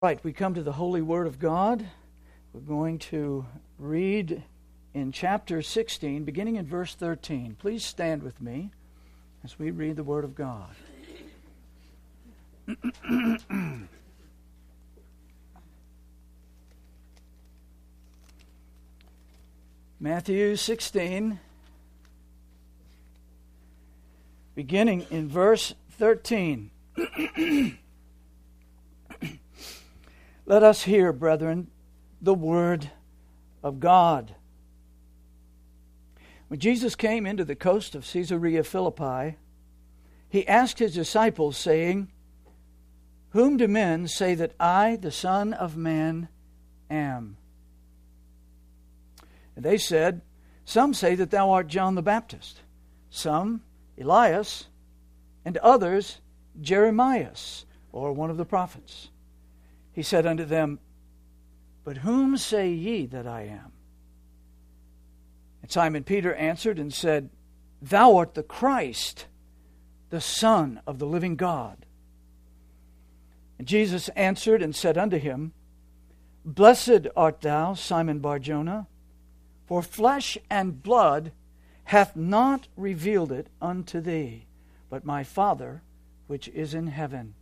Right, we come to the Holy Word of God. We're going to read in chapter 16, beginning in verse 13. Please stand with me as we read the Word of God. Matthew 16, beginning in verse 13. Let us hear, brethren, the word of God. When Jesus came into the coast of Caesarea Philippi, he asked his disciples, saying, "Whom do men say that I, the Son of Man, am?" And they said, "Some say that thou art John the Baptist, some Elias, and others Jeremias, or one of the prophets." He said unto them, "But whom say ye that I am?" And Simon Peter answered and said, "Thou art the Christ, the Son of the living God." And Jesus answered and said unto him, "Blessed art thou, Simon Bar-Jonah, for flesh and blood hath not revealed it unto thee, but my Father which is in heaven.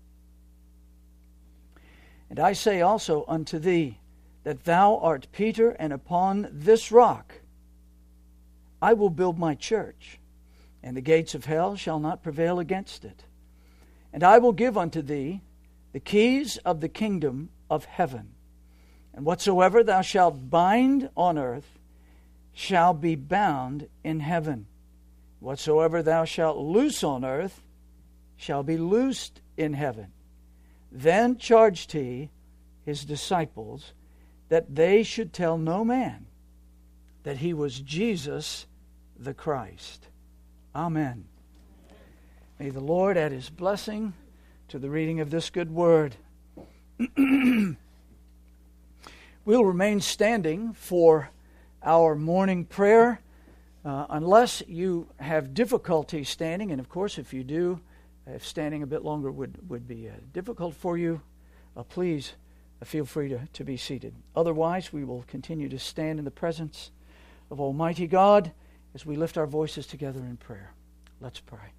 And I say also unto thee, that thou art Peter, and upon this rock I will build my church, and the gates of hell shall not prevail against it. And I will give unto thee the keys of the kingdom of heaven. And whatsoever thou shalt bind on earth shall be bound in heaven. Whatsoever thou shalt loose on earth shall be loosed in heaven. Then charged he his disciples that they should tell no man that he was Jesus the Christ. Amen. May the Lord add his blessing to the reading of this good word. We'll remain standing for our morning prayer unless you have difficulty standing, and of course if you do, if standing a bit longer would be difficult for you, please feel free to be seated. Otherwise, we will continue to stand in the presence of Almighty God as we lift our voices together in prayer. Let's pray.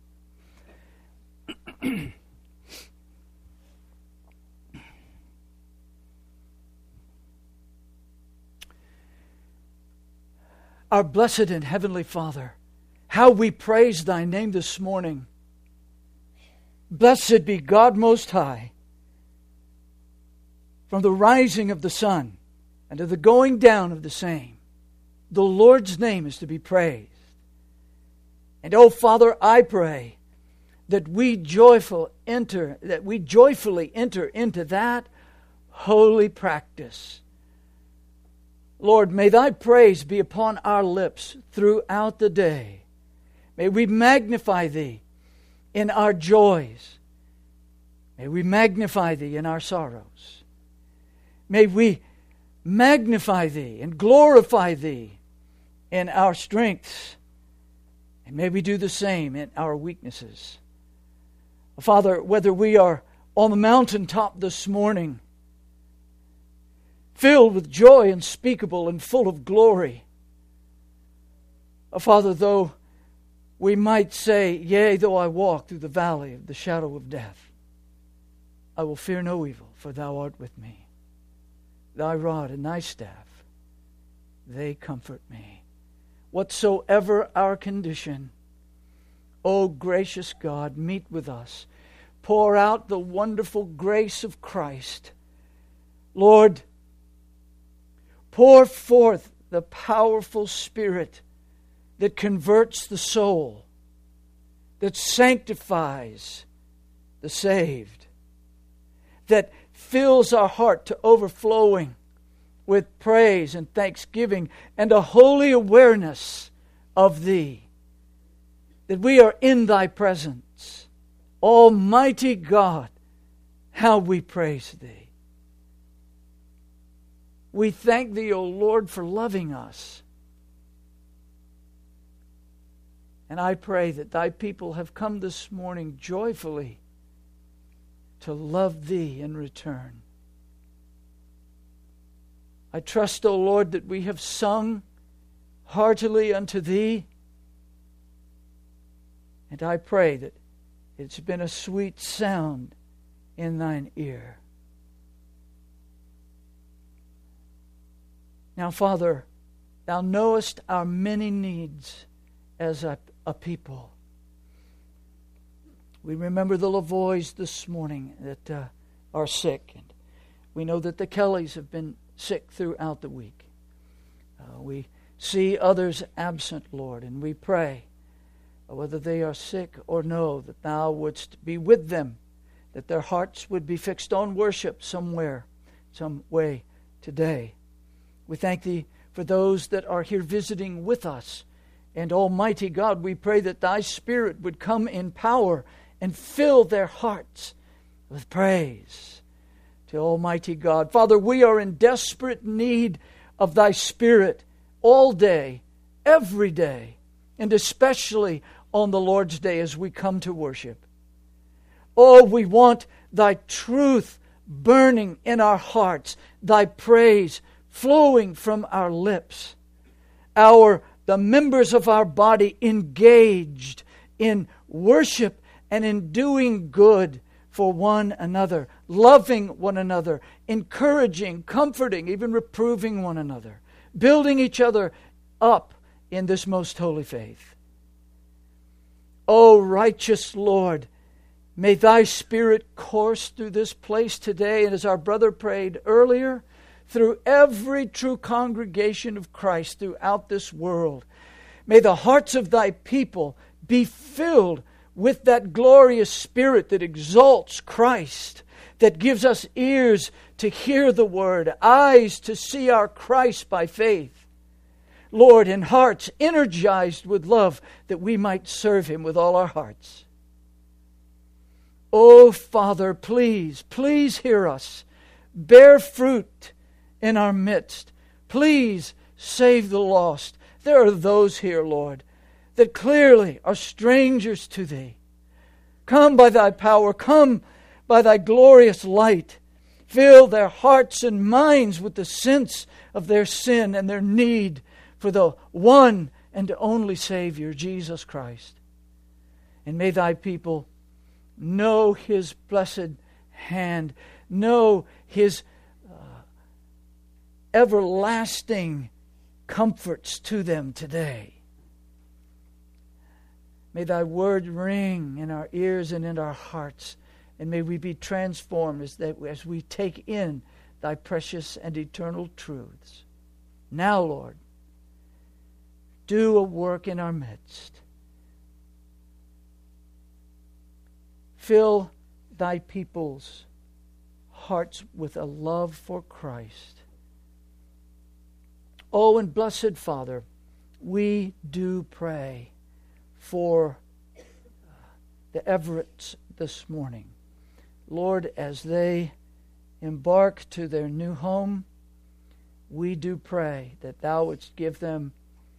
Our blessed and heavenly Father, how we praise thy name this morning. Blessed be God Most High, from the rising of the sun and to the going down of the same. The Lord's name is to be praised. And, oh Father, I pray that we joyfully enter into that holy practice. Lord, may thy praise be upon our lips throughout the day. May we magnify thee in our joys. May we magnify thee in our sorrows. May we magnify thee and glorify thee in our strengths. And may we do the same in our weaknesses. Father, whether we are on the mountaintop this morning, filled with joy unspeakable and full of glory, Father, though we might say, "Yea, though I walk through the valley of the shadow of death, I will fear no evil, for thou art with me. Thy rod and thy staff, they comfort me." Whatsoever our condition, O gracious God, meet with us. Pour out the wonderful grace of Christ. Lord, pour forth the powerful Spirit that converts the soul, that sanctifies the saved, that fills our heart to overflowing with praise and thanksgiving and a holy awareness of Thee, that we are in Thy presence. Almighty God, how we praise Thee. We thank Thee, O Lord, for loving us. And I pray that Thy people have come this morning joyfully to love Thee in return. I trust, O Lord, that we have sung heartily unto Thee. And I pray that it's been a sweet sound in Thine ear. Now, Father, Thou knowest our many needs as a people. We remember the Lavoys this morning that are sick. And we know that the Kellys have been sick throughout the week. We see others absent, Lord, and we pray, whether they are sick or no, that Thou wouldst be with them, that their hearts would be fixed on worship somewhere, some way today. We thank Thee for those that are here visiting with us. And Almighty God, we pray that Thy Spirit would come in power and fill their hearts with praise to Almighty God. Father, we are in desperate need of Thy Spirit all day, every day, and especially on the Lord's Day as we come to worship. Oh, we want Thy truth burning in our hearts, Thy praise flowing from our lips, the members of our body engaged in worship and in doing good for one another, loving one another, encouraging, comforting, even reproving one another, building each other up in this most holy faith. O righteous Lord, may Thy Spirit course through this place today, and as our brother prayed earlier, through every true congregation of Christ throughout this world. May the hearts of Thy people be filled with that glorious Spirit that exalts Christ, that gives us ears to hear the Word, eyes to see our Christ by faith. Lord, and hearts energized with love that we might serve Him with all our hearts. Oh, Father, please hear us. Bear fruit in our midst. Please save the lost. There are those here, Lord, that clearly are strangers to Thee. Come by Thy power. Come by Thy glorious light. Fill their hearts and minds with the sense of their sin and their need for the one and only Savior, Jesus Christ. And may Thy people know His blessed hand, know His everlasting comforts to them today. May Thy word ring in our ears and in our hearts, and may we be transformed as we take in Thy precious and eternal truths. Now, Lord, do a work in our midst. Fill Thy people's hearts with a love for Christ. Oh, and blessed Father, we do pray for the Everetts this morning. Lord, as they embark to their new home, we do pray that Thou wouldst give them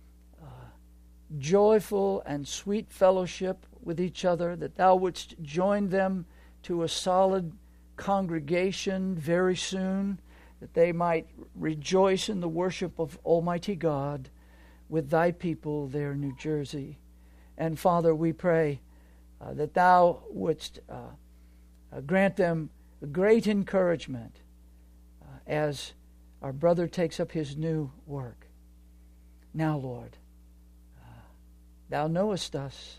joyful and sweet fellowship with each other, that Thou wouldst join them to a solid congregation very soon, that they might rejoice in the worship of Almighty God with Thy people there in New Jersey. And Father, we pray that Thou wouldst grant them great encouragement as our brother takes up his new work. Now, Lord, Thou knowest us.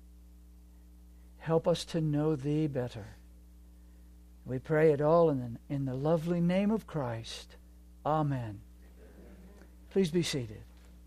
Help us to know Thee better. We pray it all in the lovely name of Christ. Amen. Please be seated.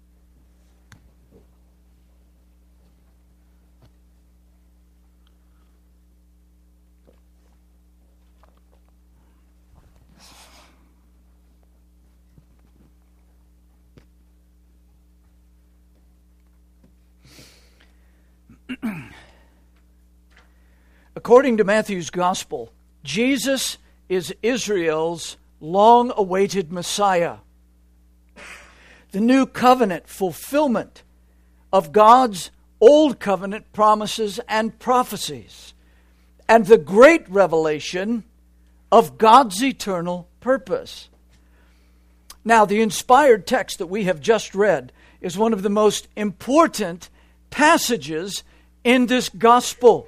According to Matthew's Gospel, Jesus is Israel's long-awaited Messiah, the new covenant fulfillment of God's old covenant promises and prophecies, and the great revelation of God's eternal purpose. Now, the inspired text that we have just read is one of the most important passages in this gospel.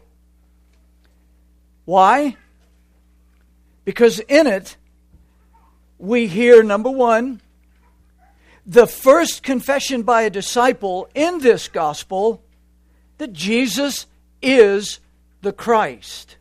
Why? Because in it, we hear, number one, the first confession by a disciple in this gospel that Jesus is the Christ.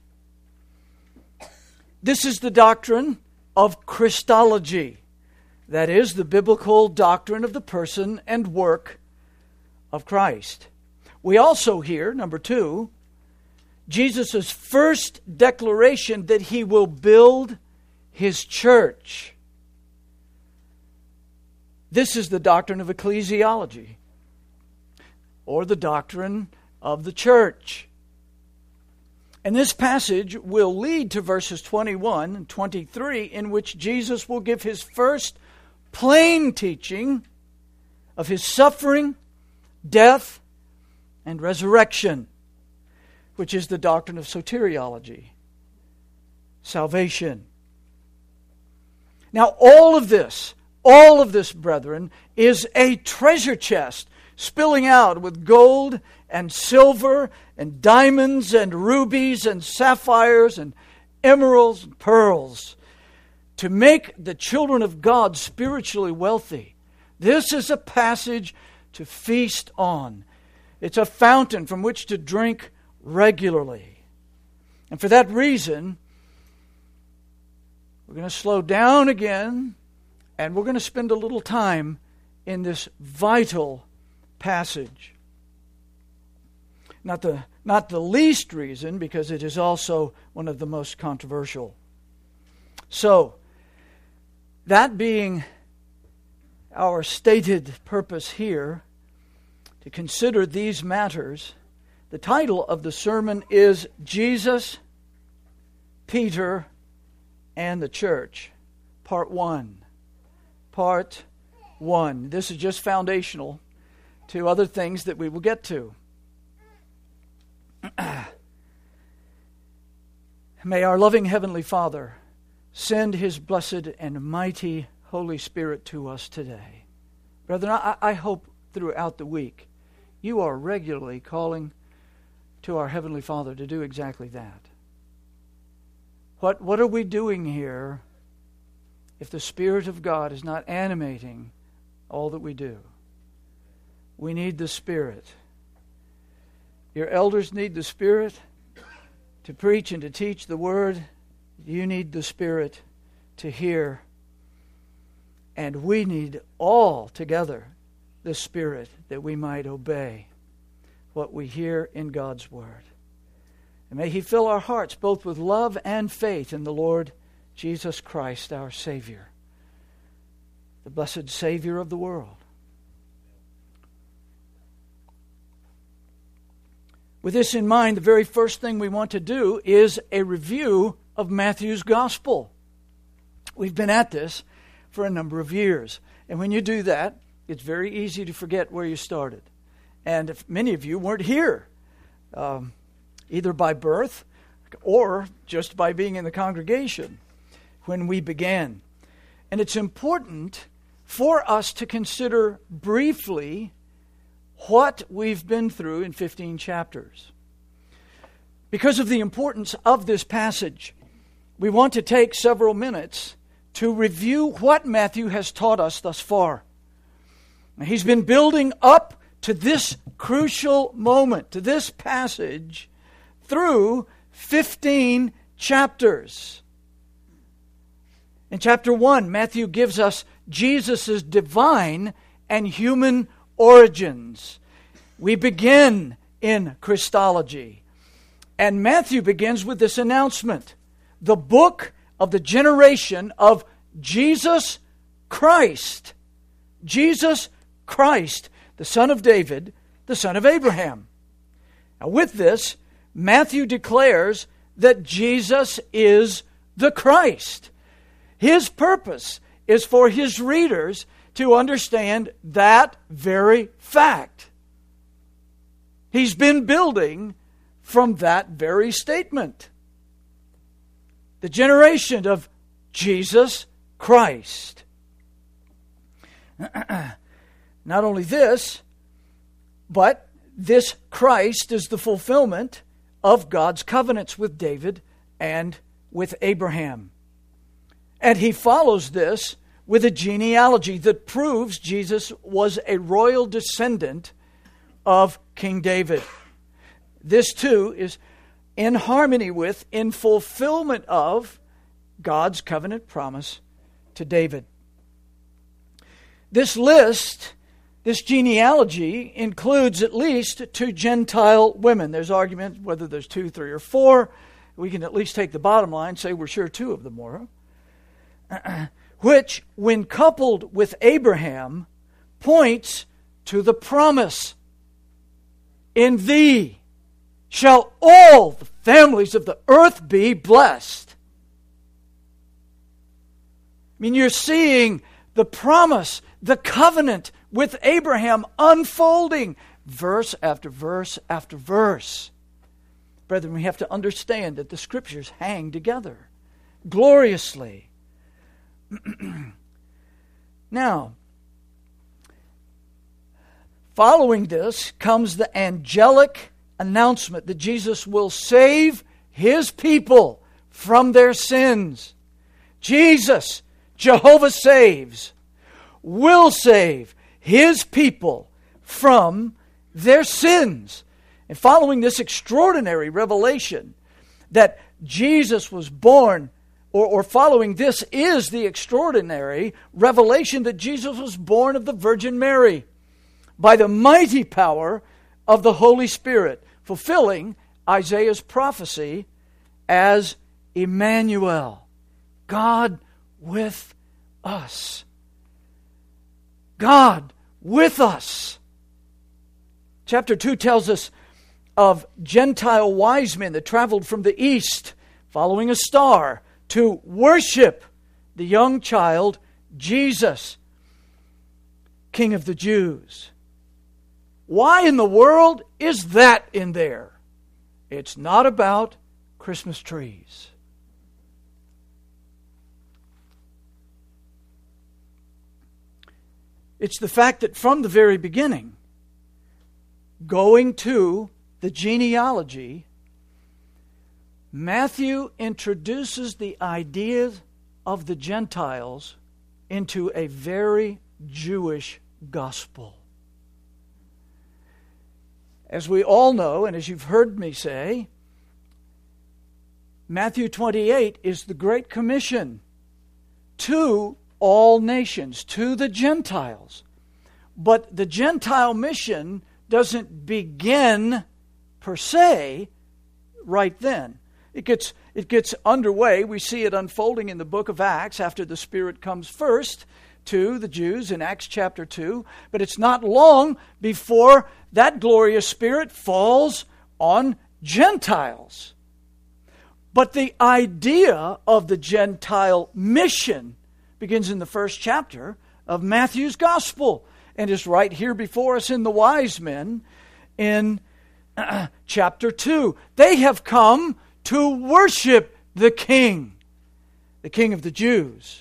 This is the doctrine of Christology. That is, the biblical doctrine of the person and work of Christ. We also hear, number two, Jesus' first declaration that he will build his church. This is the doctrine of ecclesiology, or the doctrine of the church. And this passage will lead to verses 21 and 23, in which Jesus will give his first plain teaching of his suffering, death, and resurrection, which is the doctrine of soteriology, salvation. Now, all of this, brethren, is a treasure chest spilling out with gold and silver and diamonds and rubies and sapphires and emeralds and pearls to make the children of God spiritually wealthy. This is a passage to feast on. It's a fountain from which to drink regularly. And for that reason, we're going to slow down again, and we're going to spend a little time in this vital passage. Not the least reason, because it is also one of the most controversial. So, that being our stated purpose here, to consider these matters, the title of the sermon is Jesus, Peter, and the Church, Part 1. Part 1. This is just foundational to other things that we will get to. May our loving Heavenly Father send His blessed and mighty Holy Spirit to us today. Brethren, I hope throughout the week you are regularly calling to our Heavenly Father to do exactly that. What are we doing here if the Spirit of God is not animating all that we do? We need the Spirit. Your elders need the Spirit to preach and to teach the Word. You need the Spirit to hear. And we need all together the Spirit that we might obey what we hear in God's Word. And may He fill our hearts both with love and faith in the Lord Jesus Christ, our Savior, the blessed Savior of the world. With this in mind, the very first thing we want to do is a review of Matthew's Gospel. We've been at this for a number of years. And when you do that, it's very easy to forget where you started. And if many of you weren't here, either by birth or just by being in the congregation when we began. And it's important for us to consider briefly what we've been through in 15 chapters. Because of the importance of this passage, we want to take several minutes to review what Matthew has taught us thus far. Now, he's been building up to this crucial moment, to this passage, through 15 chapters. In chapter 1, Matthew gives us Jesus' divine and human origins. We begin in Christology. And Matthew begins with this announcement: the book of the generation of Jesus Christ. Jesus Christ, the son of David, the son of Abraham. Now with this, Matthew declares that Jesus is the Christ. His purpose is for his readers to understand that very fact. He's been building from that very statement. The generation of Jesus Christ. Not only this, but this Christ is the fulfillment of God's covenants with David and with Abraham. And he follows this with a genealogy that proves Jesus was a royal descendant of King David. This too is in harmony with, in fulfillment of, God's covenant promise to David. This list, this genealogy, includes at least 2 Gentile women. There's argument whether there's 2, 3, or 4. We can at least take the bottom line, say we're sure 2 of them were. Which, when coupled with Abraham, points to the promise. In thee shall all the families of the earth be blessed. I mean, you're seeing the promise, the covenant with Abraham unfolding, verse after verse after verse. Brethren, we have to understand that the Scriptures hang together gloriously. Now, following this comes the angelic announcement that Jesus will save His people from their sins. Jesus, Jehovah saves, will save His people from their sins. And following this extraordinary revelation that Jesus was born, or following this is the extraordinary revelation that Jesus was born of the Virgin Mary by the mighty power of the Holy Spirit, fulfilling Isaiah's prophecy as Emmanuel, God with us. God with us. Chapter 2 tells us of Gentile wise men that traveled from the east, following a star, to worship the young child, Jesus, King of the Jews. Why in the world is that in there? It's not about Christmas trees. It's the fact that from the very beginning, going to the genealogy, Matthew introduces the idea of the Gentiles into a very Jewish gospel. As we all know, and as you've heard me say, Matthew 28 is the Great Commission to all nations, to the Gentiles. But the Gentile mission doesn't begin per se right then. It gets underway. We see it unfolding in the book of Acts after the Spirit comes first to the Jews in Acts chapter 2. But it's not long before that glorious Spirit falls on Gentiles. But the idea of the Gentile mission begins in the first chapter of Matthew's Gospel and is right here before us in the wise men in chapter 2. They have come to worship the King of the Jews.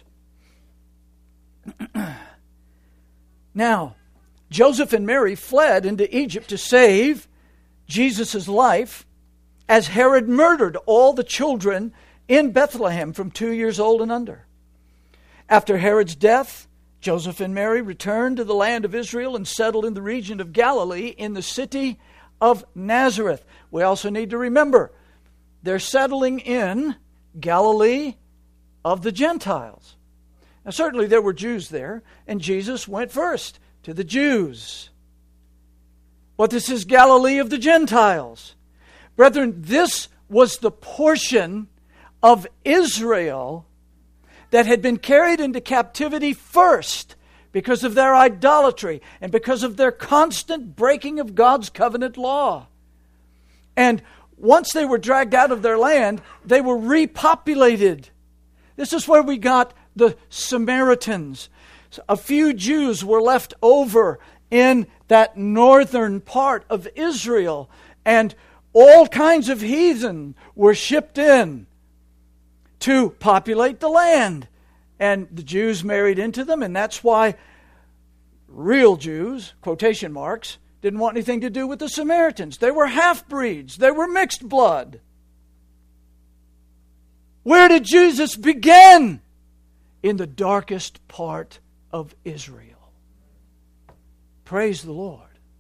Now, Joseph and Mary fled into Egypt to save Jesus' life as Herod murdered all the children in Bethlehem from 2 years old and under. After Herod's death, Joseph and Mary returned to the land of Israel and settled in the region of Galilee in the city of Nazareth. We also need to remember, they're settling in Galilee of the Gentiles. Now, certainly there were Jews there, and Jesus went first to the Jews. But this is Galilee of the Gentiles. Brethren, this was the portion of Israel that had been carried into captivity first because of their idolatry and because of their constant breaking of God's covenant law. And once they were dragged out of their land, they were repopulated. This is where we got the Samaritans. A few Jews were left over in that northern part of Israel, and all kinds of heathen were shipped in to populate the land. And the Jews married into them, and that's why real Jews, quotation marks, didn't want anything to do with the Samaritans. They were half-breeds. They were mixed blood. Where did Jesus begin? In the darkest part of Israel. Praise the Lord.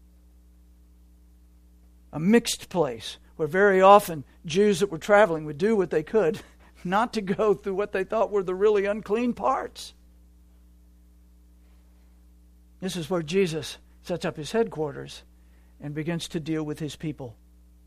A mixed place where very often Jews that were traveling would do what they could not to go through what they thought were the really unclean parts. This is where Jesus sets up his headquarters and begins to deal with his people.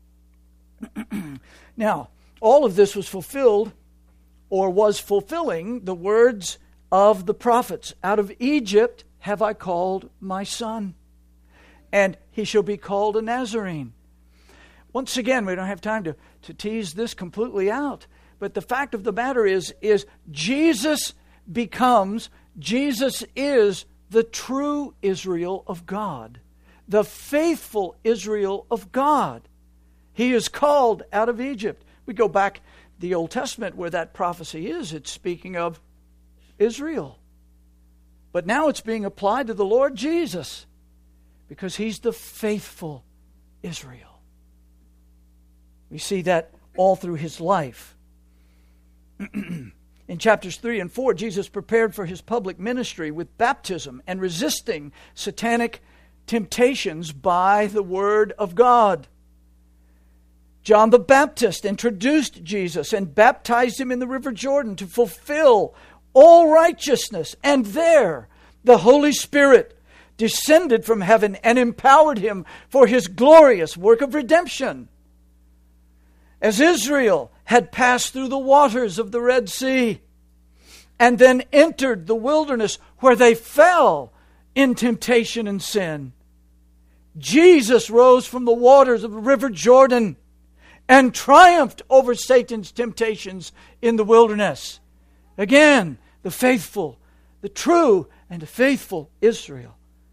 Now, all of this was fulfilled, or was fulfilling, the words of the prophets. Out of Egypt have I called my son, and he shall be called a Nazarene. Once again, we don't have time to tease this completely out, but the fact of the matter is Jesus is the true Israel of God, the faithful Israel of God. He is called out of Egypt. We go back the Old Testament where that prophecy is. It's speaking of Israel. But now it's being applied to the Lord Jesus because he's the faithful Israel. We see that all through his life. In chapters 3 and 4, Jesus prepared for his public ministry with baptism and resisting satanic temptations by the Word of God. John the Baptist introduced Jesus and baptized him in the River Jordan to fulfill all righteousness. And there, the Holy Spirit descended from heaven and empowered him for his glorious work of redemption. As Israel had passed through the waters of the Red Sea and then entered the wilderness where they fell in temptation and sin, Jesus rose from the waters of the River Jordan and triumphed over Satan's temptations in the wilderness. Again, the faithful, the true and faithful Israel.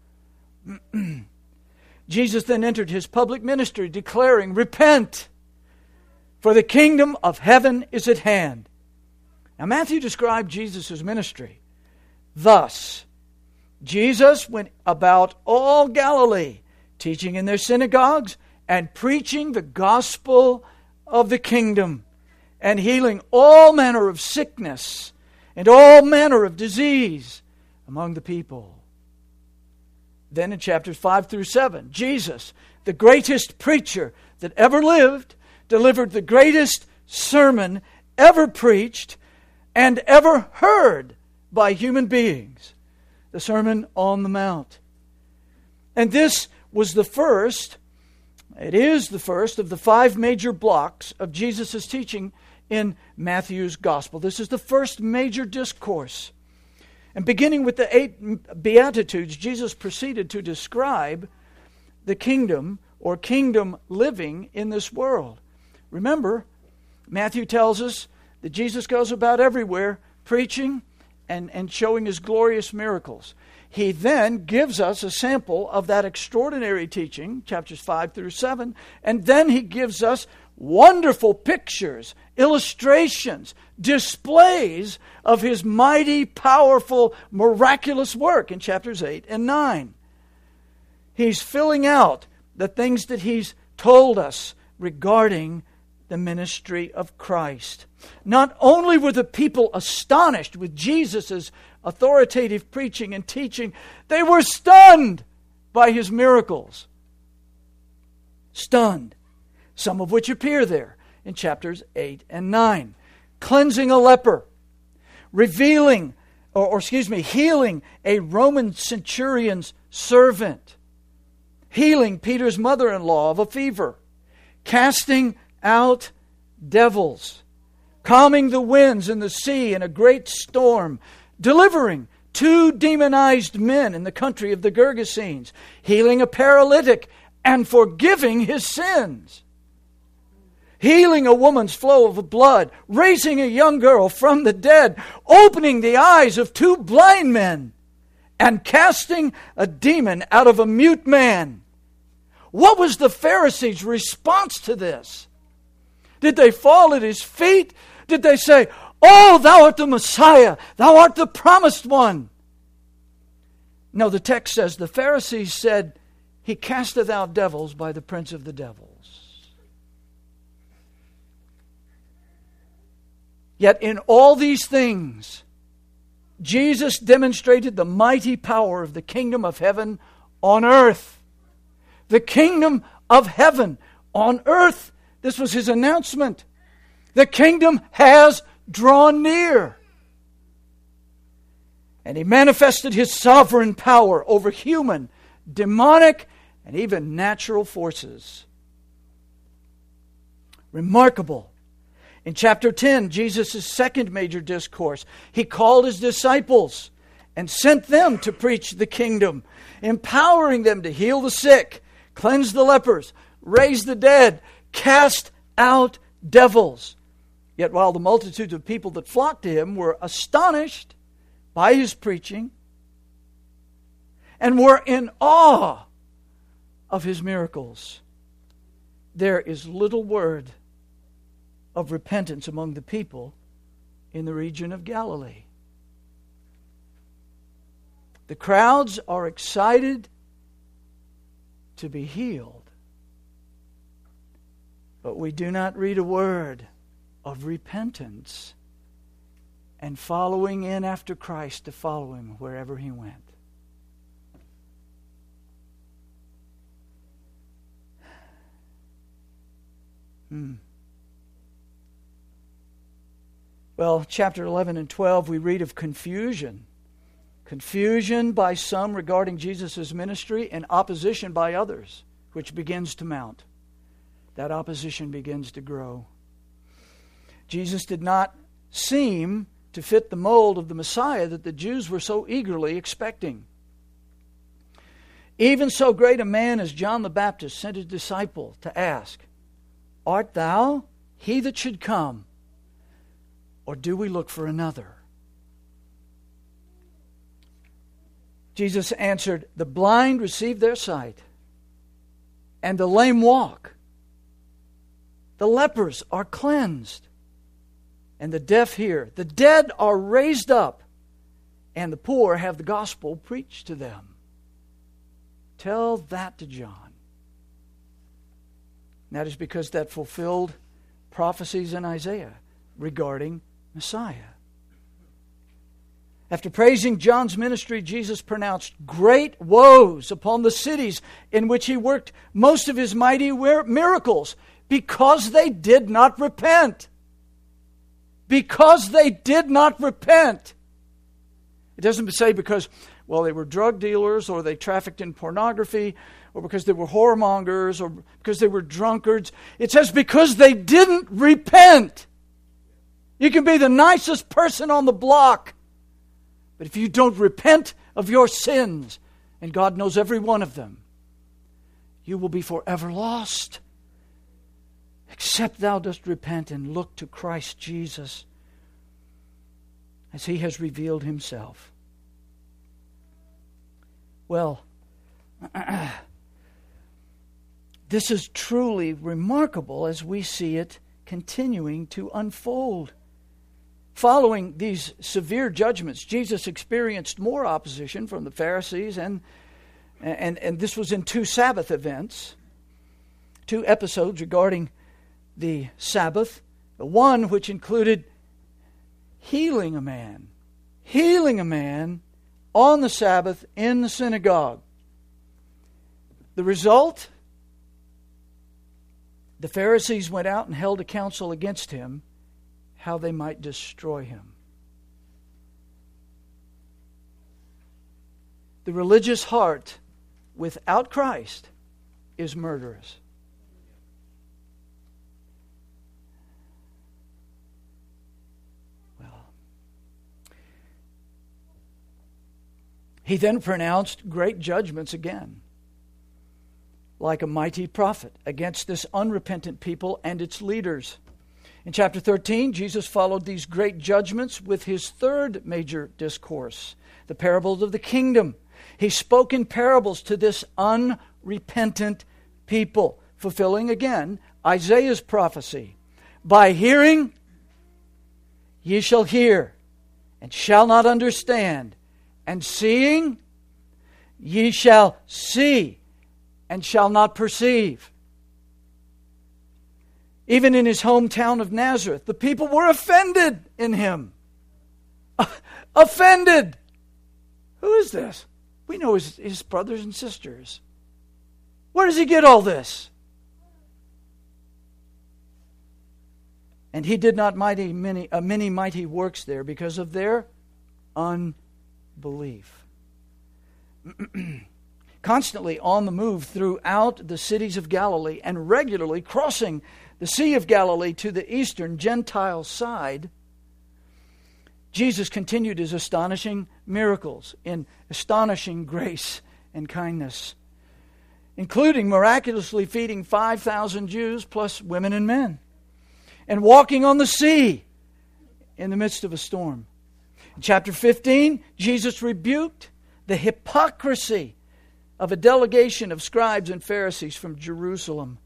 Jesus then entered his public ministry declaring, "Repent, for the kingdom of heaven is at hand." Now Matthew described Jesus' ministry thus: Jesus went about all Galilee, teaching in their synagogues and preaching the gospel of the kingdom, and healing all manner of sickness and all manner of disease among the people. Then in chapters 5 through 7, Jesus, the greatest preacher that ever lived, delivered the greatest sermon ever preached and ever heard by human beings, the Sermon on the Mount. And this was the first, it is the first of the 5 major blocks of Jesus' teaching in Matthew's Gospel. This is the first major discourse. And beginning with the 8 Beatitudes, Jesus proceeded to describe the kingdom or kingdom living in this world. Remember, Matthew tells us that Jesus goes about everywhere preaching and showing his glorious miracles. He then gives us a sample of that extraordinary teaching, chapters 5 through 7, and then he gives us wonderful pictures, illustrations, displays of his mighty, powerful, miraculous work in chapters 8 and 9. He's filling out the things that he's told us regarding the ministry of Christ. Not only were the people astonished with Jesus' authoritative preaching and teaching, they were stunned by his miracles. Stunned. Some of which appear there in chapters 8 and 9. Cleansing a leper, healing a Roman centurion's servant, healing Peter's mother-in-law of a fever, casting out devils, calming the winds and the sea in a great storm, delivering 2 demonized men in the country of the Gergesenes, healing a paralytic and forgiving his sins, healing a woman's flow of blood, raising a young girl from the dead, opening the eyes of 2 blind men, and casting a demon out of a mute man. What was the Pharisees' response to this? Did they fall at his feet? Did they say, "Oh, thou art the Messiah, thou art the promised one"? No, the text says, the Pharisees said, He casteth out devils by the prince of the devils. Yet in all these things, Jesus demonstrated the mighty power of the kingdom of heaven on earth. The kingdom of heaven on earth. This was His announcement. The kingdom has drawn near. And He manifested His sovereign power over human, demonic, and even natural forces. Remarkable. In chapter 10, Jesus' second major discourse, He called His disciples and sent them to preach the kingdom, empowering them to heal the sick, cleanse the lepers, raise the dead, cast out devils. Yet while the multitudes of people that flocked to Him were astonished by His preaching and were in awe of His miracles, there is little word of repentance among the people in the region of Galilee. The crowds are excited to be healed, but we do not read a word of repentance and following in after Christ to follow Him wherever He went. Well, chapter 11 and 12, we read of confusion. Confusion by some regarding Jesus' ministry and opposition by others, which begins to mount. That opposition begins to grow. Jesus did not seem to fit the mold of the Messiah that the Jews were so eagerly expecting. Even so great a man as John the Baptist sent his disciple to ask, Art thou he that should come, or do we look for another? Jesus answered, The blind receive their sight, and the lame walk. The lepers are cleansed, and the deaf hear. The dead are raised up, and the poor have the gospel preached to them. Tell that to John. And that is because that fulfilled prophecies in Isaiah regarding Messiah. After praising John's ministry, Jesus pronounced great woes upon the cities in which He worked most of His mighty miracles because they did not repent. Because they did not repent. It doesn't say because, well, they were drug dealers or they trafficked in pornography or because they were whoremongers or because they were drunkards. It says because they didn't repent. You can be the nicest person on the block, but if you don't repent of your sins, and God knows every one of them, you will be forever lost. Except thou dost repent and look to Christ Jesus as He has revealed Himself. Well, this is truly remarkable as we see it continuing to unfold. Following these severe judgments, Jesus experienced more opposition from the Pharisees, and this was in two Sabbath events, two episodes regarding the Sabbath. The one which included healing a man on the Sabbath in the synagogue. The result? The Pharisees went out and held a council against Him, how they might destroy Him. The religious heart without Christ is murderous. Well, He then pronounced great judgments again, like a mighty prophet, against this unrepentant people and its leaders. In chapter 13, Jesus followed these great judgments with His third major discourse, the parables of the kingdom. He spoke in parables to this unrepentant people, fulfilling again Isaiah's prophecy. By hearing, ye shall hear, and shall not understand, and seeing, ye shall see and shall not perceive. Even in his hometown of Nazareth, the people were offended in him. Offended. Who is this? We know his brothers and sisters. Where does he get all this? And he did not many mighty works there because of their unbelief. Constantly on the move throughout the cities of Galilee and regularly crossing the Sea of Galilee to the eastern Gentile side, Jesus continued his astonishing miracles in astonishing grace and kindness, including miraculously feeding 5,000 Jews plus women and men, and walking on the sea in the midst of a storm. In chapter 15, Jesus rebuked the hypocrisy of a delegation of scribes and Pharisees from Jerusalem,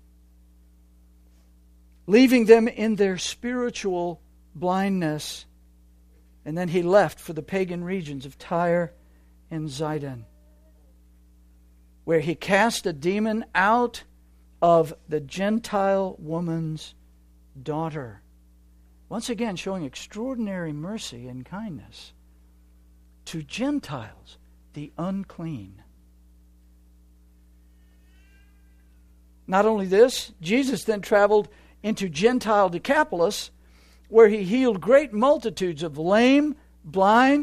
leaving them in their spiritual blindness. And then he left for the pagan regions of Tyre and Zidon, where he cast a demon out of the Gentile woman's daughter. Once again, showing extraordinary mercy and kindness to Gentiles, the unclean. Not only this, Jesus then traveled into Gentile Decapolis, where he healed great multitudes of lame, blind,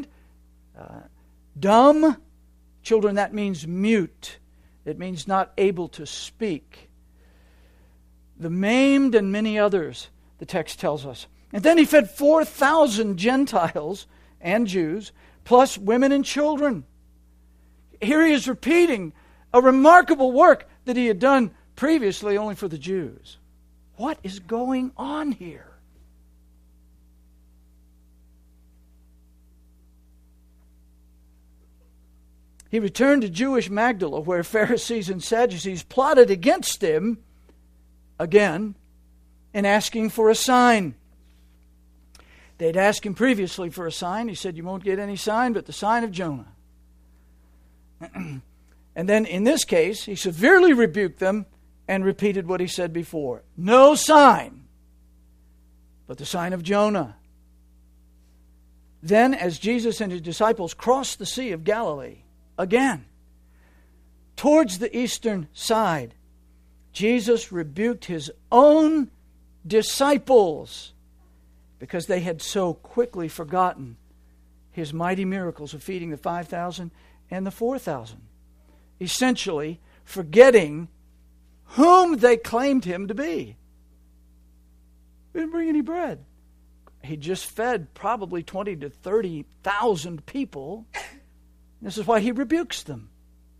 dumb children. That means mute. It means not able to speak. The maimed and many others, the text tells us. And then he fed 4,000 Gentiles and Jews, plus women and children. Here he is repeating a remarkable work that he had done previously only for the Jews. What is going on here? He returned to Jewish Magdala, where Pharisees and Sadducees plotted against him again in asking for a sign. They'd asked him previously for a sign. He said, "You won't get any sign but the sign of Jonah." And then in this case, he severely rebuked them and repeated what he said before. No sign but the sign of Jonah. Then, as Jesus and his disciples crossed the Sea of Galilee again, towards the eastern side, Jesus rebuked his own disciples because they had so quickly forgotten his mighty miracles of feeding the 5,000 and the 4,000. Essentially, forgetting whom they claimed him to be. He didn't bring any bread. He just fed probably 20 to 30,000 people. This is why he rebukes them.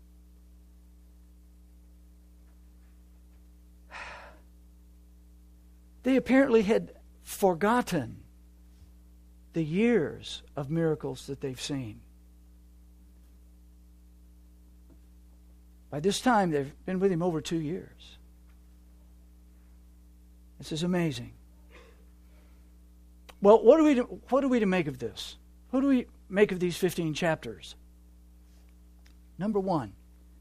They apparently had forgotten the years of miracles that they've seen. By this time, they've been with him over 2 years. This is amazing. Well, what are we to make of this? What do we make of these 15 chapters? Number one,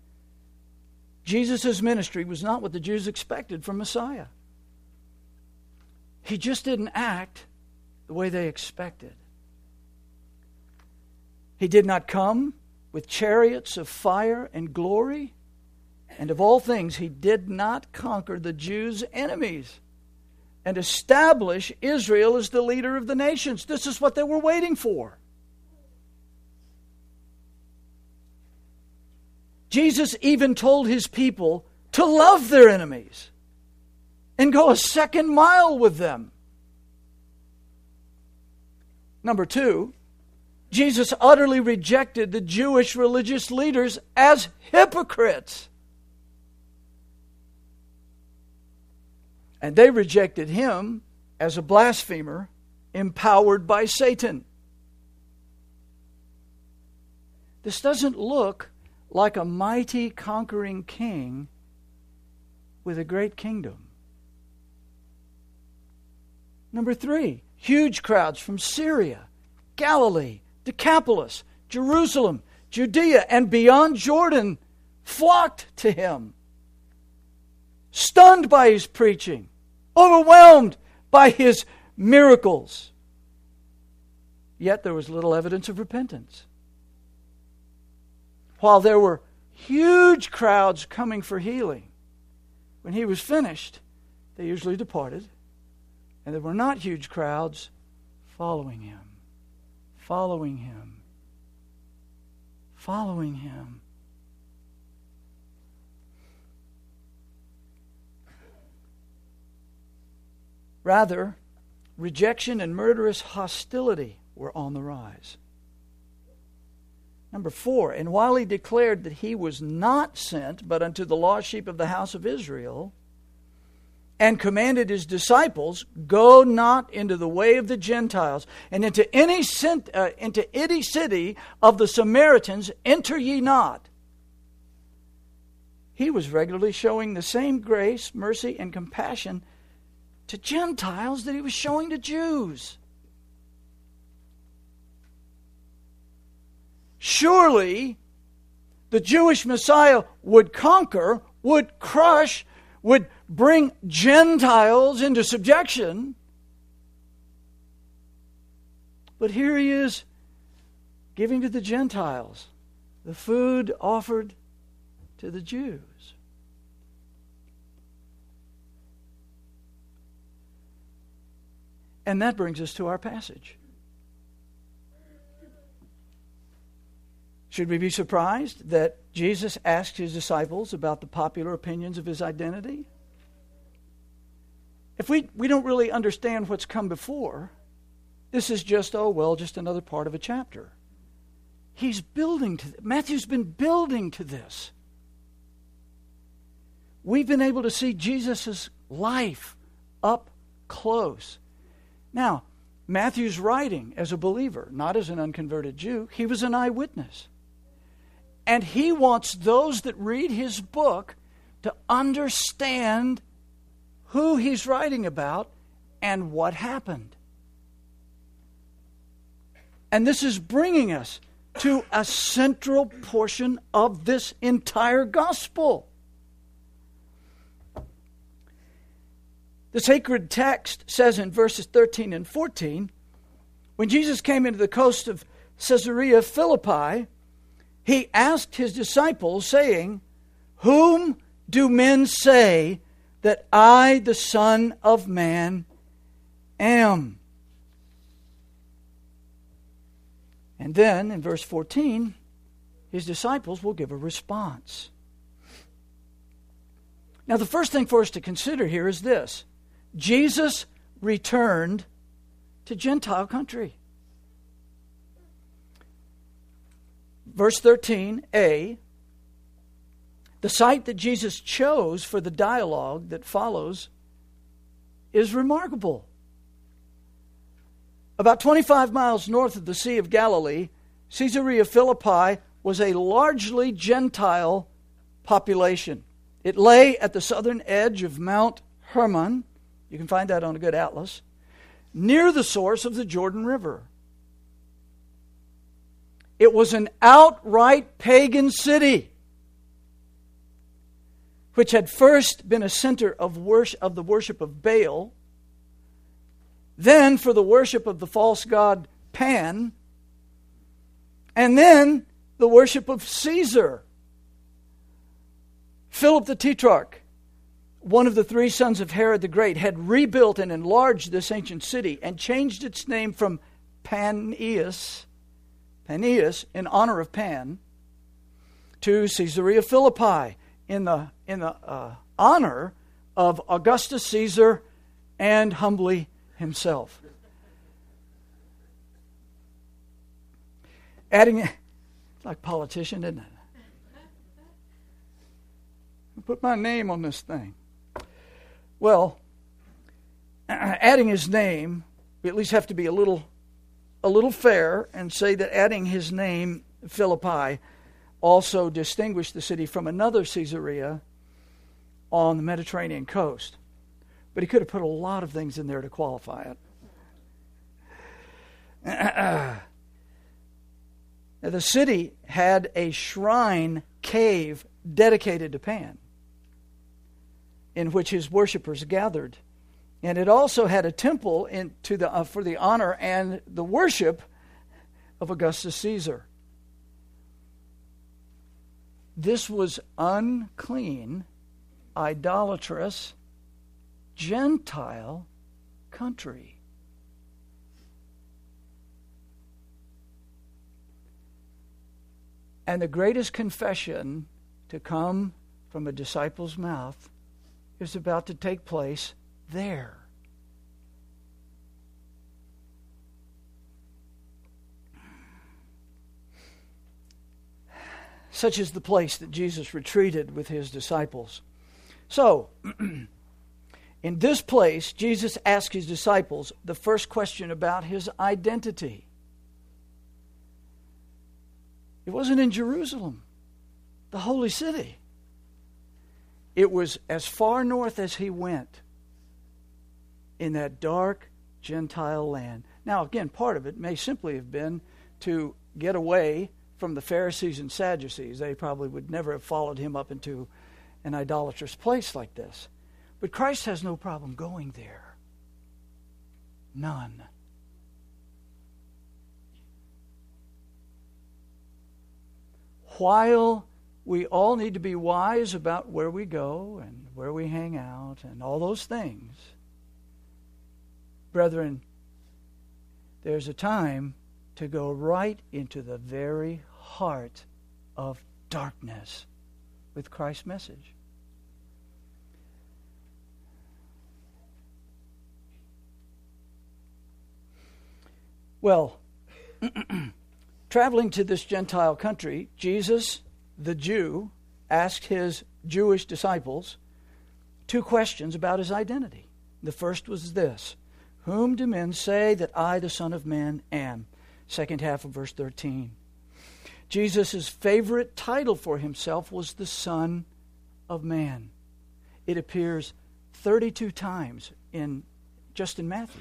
Jesus' ministry was not what the Jews expected from Messiah. He just didn't act the way they expected. He did not come with chariots of fire and glory. And of all things, he did not conquer the Jews' enemies and establish Israel as the leader of the nations. This is what they were waiting for. Jesus even told his people to love their enemies and go a second mile with them. Number two, Jesus utterly rejected the Jewish religious leaders as hypocrites. And they rejected him as a blasphemer empowered by Satan. This doesn't look like a mighty conquering king with a great kingdom. Number three, huge crowds from Syria, Galilee, Decapolis, Jerusalem, Judea and beyond Jordan flocked to him, stunned by his preaching, overwhelmed by his miracles. Yet there was little evidence of repentance. While there were huge crowds coming for healing, when he was finished, they usually departed, and there were not huge crowds following him, following him, following him. Rather, rejection and murderous hostility were on the rise. Number 4, and while he declared that he was not sent but unto the lost sheep of the house of Israel, and commanded his disciples, go not into the way of the Gentiles, and into any city of the Samaritans enter ye not. He was regularly showing the same grace, mercy, and compassion to Gentiles that he was showing to Jews. Surely the Jewish Messiah would conquer, would crush, would bring Gentiles into subjection. But here he is giving to the Gentiles the food offered to the Jews. And that brings us to our passage. Should we be surprised that Jesus asked his disciples about the popular opinions of his identity? If we don't really understand what's come before, this is just another part of a chapter. He's building to Matthew's been building to this. We've been able to see Jesus' life up close. Now, Matthew's writing as a believer, not as an unconverted Jew. He was an eyewitness. And he wants those that read his book to understand who he's writing about and what happened. And this is bringing us to a central portion of this entire gospel. The sacred text says in verses 13 and 14, when Jesus came into the coast of Caesarea Philippi, he asked his disciples, saying, whom do men say that I, the Son of Man, am? And then, in verse 14, his disciples will give a response. Now, the first thing for us to consider here is this. Jesus returned to Gentile country. Verse 13a, the site that Jesus chose for the dialogue that follows is remarkable. About 25 miles north of the Sea of Galilee, Caesarea Philippi was a largely Gentile population. It lay at the southern edge of Mount Hermon. You can find that on a good atlas, near the source of the Jordan River. It was an outright pagan city, which had first been a center of the worship of Baal, then for the worship of the false god Pan, and then the worship of Caesar. Philip the Tetrarch, one of the 3 sons of Herod the Great, had rebuilt and enlarged this ancient city and changed its name from Paneas in honor of Pan, to Caesarea Philippi in the honor of Augustus Caesar and humbly himself. Adding, it's like politician, isn't it? Put my name on this thing. Well, adding his name, we at least have to be a little fair and say that adding his name, Philippi, also distinguished the city from another Caesarea on the Mediterranean coast. But he could have put a lot of things in there to qualify it. Now, the city had a shrine cave dedicated to Pan, in which his worshipers gathered. And it also had a temple for the honor and the worship of Augustus Caesar. This was unclean, idolatrous, Gentile country. And the greatest confession to come from a disciple's mouth is about to take place there. Such is the place that Jesus retreated with his disciples. So, in this place, Jesus asked his disciples the first question about his identity. It wasn't in Jerusalem, the holy city. It was as far north as he went, in that dark Gentile land. Now, again, part of it may simply have been to get away from the Pharisees and Sadducees. They probably would never have followed him up into an idolatrous place like this. But Christ has no problem going there. None. While we all need to be wise about where we go and where we hang out and all those things, brethren, there's a time to go right into the very heart of darkness with Christ's message. Well, traveling to this Gentile country, Jesus, the Jew, asked his Jewish disciples two questions about his identity. The first was this: whom do men say that I, the Son of Man, am? Second half of verse 13. Jesus' favorite title for himself was the Son of Man. It appears 32 times just in Matthew.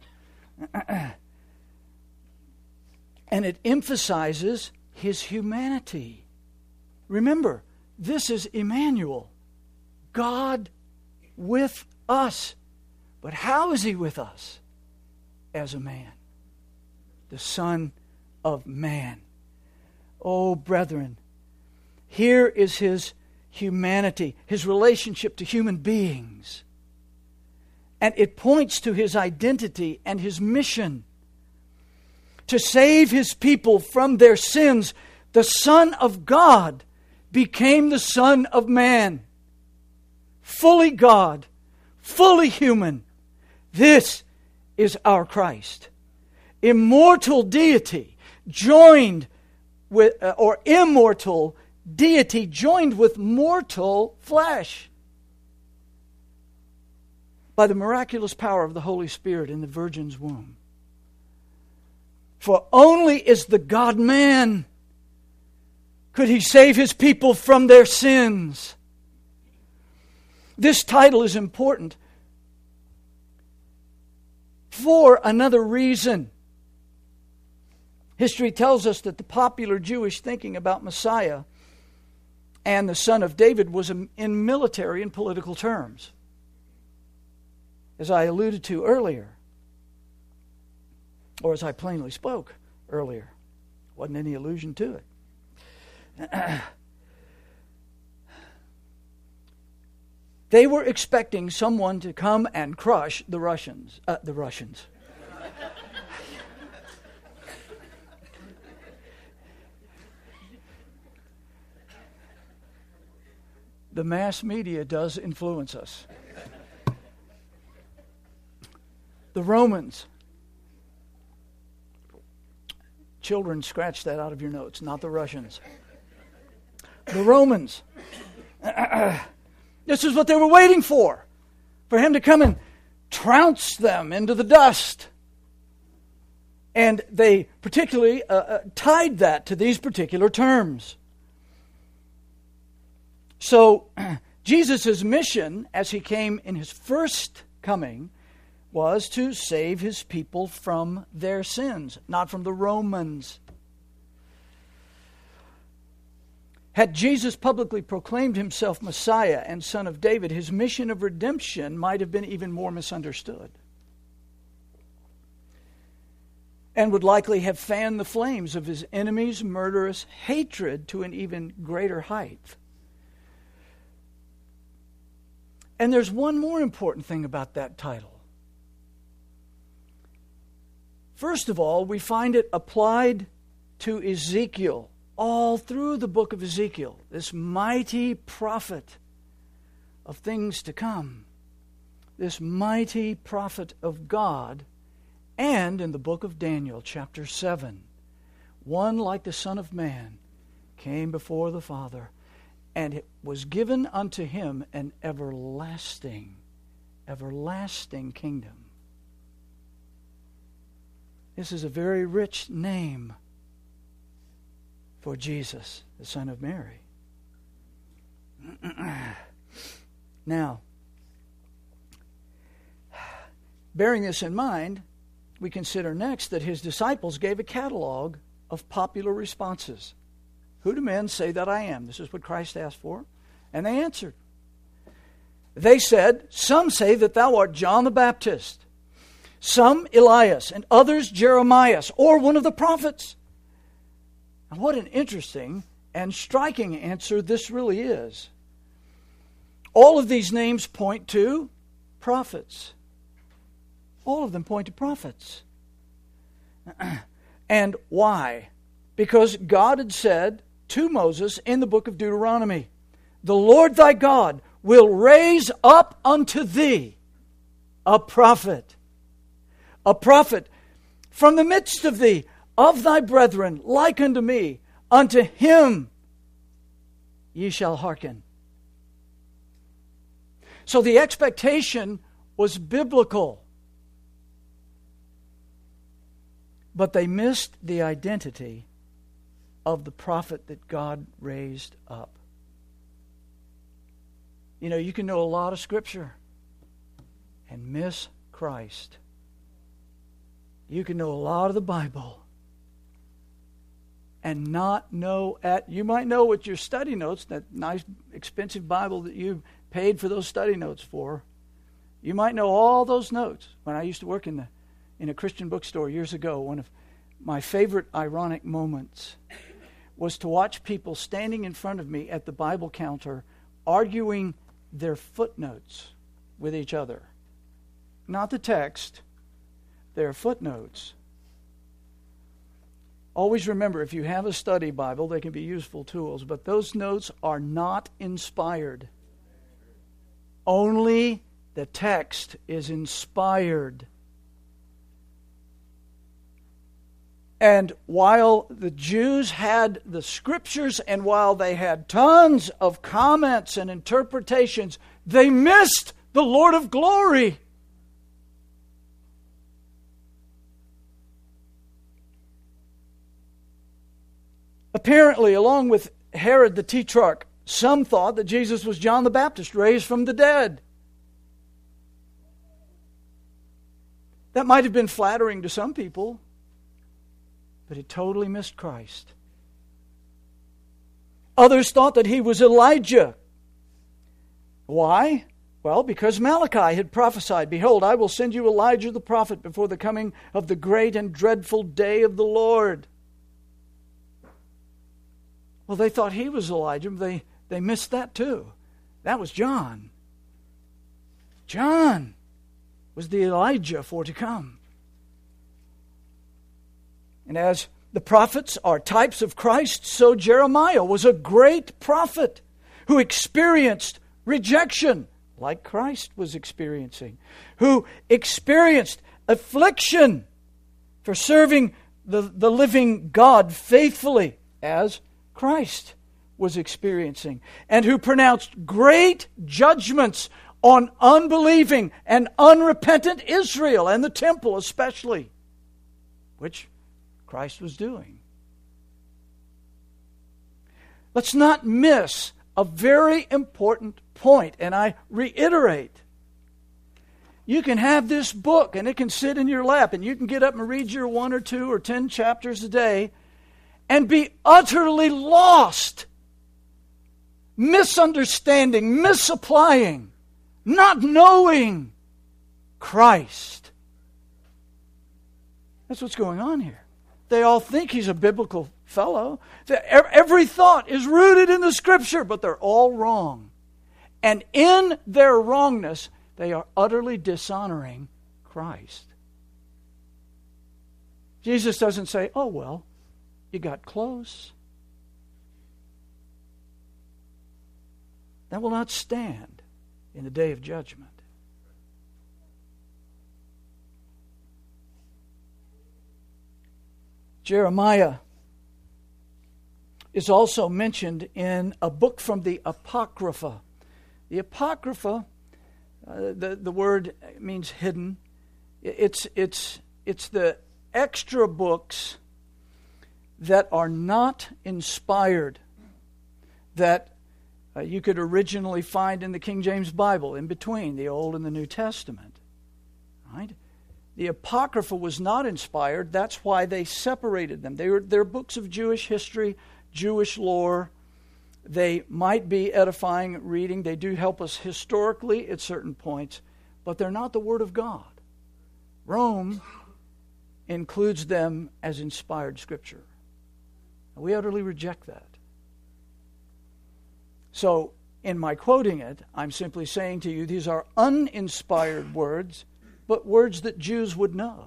And it emphasizes his humanity. Remember, this is Emmanuel, God with us. But how is he with us? As a man, the Son of Man. Oh, brethren, here is his humanity, his relationship to human beings. And it points to his identity and his mission. To save his people from their sins, the Son of God became the Son of Man. Fully God, fully human. This is our Christ. Immortal deity joined with, or immortal deity joined with mortal flesh. By the miraculous power of the Holy Spirit in the Virgin's womb. For only is the God-man could he save his people from their sins. This title is important for another reason. History tells us that the popular Jewish thinking about Messiah and the Son of David was in military and political terms, as I alluded to earlier, or as I plainly spoke earlier. Wasn't any allusion to it. They were expecting someone to come and crush the Russians. The mass media does influence us. The Romans. Children, scratch that out of your notes, not the Russians. The Romans. This is what they were waiting for him to come and trounce them into the dust. And they particularly tied that to these particular terms. So, Jesus' mission, as he came in his first coming, was to save his people from their sins, not from the Romans. Had Jesus publicly proclaimed himself Messiah and Son of David, his mission of redemption might have been even more misunderstood, and would likely have fanned the flames of his enemies' murderous hatred to an even greater height. And there's one more important thing about that title. First of all, we find it applied to Ezekiel all through the book of Ezekiel, this mighty prophet of things to come, this mighty prophet of God. And in the book of Daniel, chapter 7, one like the Son of Man came before the Father, and it was given unto him an everlasting kingdom. This is a very rich name for Jesus, the Son of Mary. Now, bearing this in mind, we consider next that his disciples gave a catalog of popular responses. Who do men say that I am? This is what Christ asked for. And they answered. They said, some say that thou art John the Baptist, some Elias, and others Jeremiah, or one of the prophets. Now, what an interesting and striking answer this really is. All of these names point to prophets. All of them point to prophets. And why? Because God had said to Moses in the book of Deuteronomy, the Lord thy God will raise up unto thee a prophet from the midst of thee, of thy brethren, like unto me. Unto him ye shall hearken. So the expectation was biblical. But they missed the identity of the prophet that God raised up. You know, you can know a lot of Scripture and miss Christ. You can know a lot of the Bible and not know you might know with your study notes, that nice expensive Bible that you paid for those study notes for. You might know all those notes. When I used to work in a Christian bookstore years ago, one of my favorite ironic moments was to watch people standing in front of me at the Bible counter arguing their footnotes with each other. Not the text, their footnotes. Always remember, if you have a study Bible, they can be useful tools, but those notes are not inspired. Only the text is inspired. And while the Jews had the Scriptures and while they had tons of comments and interpretations, they missed the Lord of glory. Apparently, along with Herod the Tetrarch, some thought that Jesus was John the Baptist raised from the dead. That might have been flattering to some people, but it totally missed Christ. Others thought that he was Elijah. Why? Well, because Malachi had prophesied, behold, I will send you Elijah the prophet before the coming of the great and dreadful day of the Lord. Well, they thought he was Elijah, but they missed that too. That was John. John was the Elijah for to come. And as the prophets are types of Christ, so Jeremiah was a great prophet who experienced rejection, like Christ was experiencing, who experienced affliction for serving the living God faithfully, as Christ was experiencing, and who pronounced great judgments on unbelieving and unrepentant Israel and the temple especially, which Christ was doing. Let's not miss a very important point, and I reiterate. You can have this book and it can sit in your lap and you can get up and read your 1 or 2 or 10 chapters a day and be utterly lost misunderstanding, misapplying, not knowing Christ. That's what's going on here. They all think he's a biblical fellow. Every thought is rooted in the Scripture, but they're all wrong. And in their wrongness, they are utterly dishonoring Christ. Jesus doesn't say, oh, well, you got close. That will not stand in the day of judgment. Jeremiah is also mentioned in a book from the Apocrypha. The Apocrypha, the word means hidden. It's the extra books that are not inspired that you could originally find in the King James Bible, in between the Old and the New Testament. Right? The Apocrypha was not inspired. That's why they separated them. They're books of Jewish history, Jewish lore. They might be edifying reading. They do help us historically at certain points, but they're not the Word of God. Rome includes them as inspired Scripture. We utterly reject that. So, in my quoting it, I'm simply saying to you, these are uninspired words, but words that Jews would know.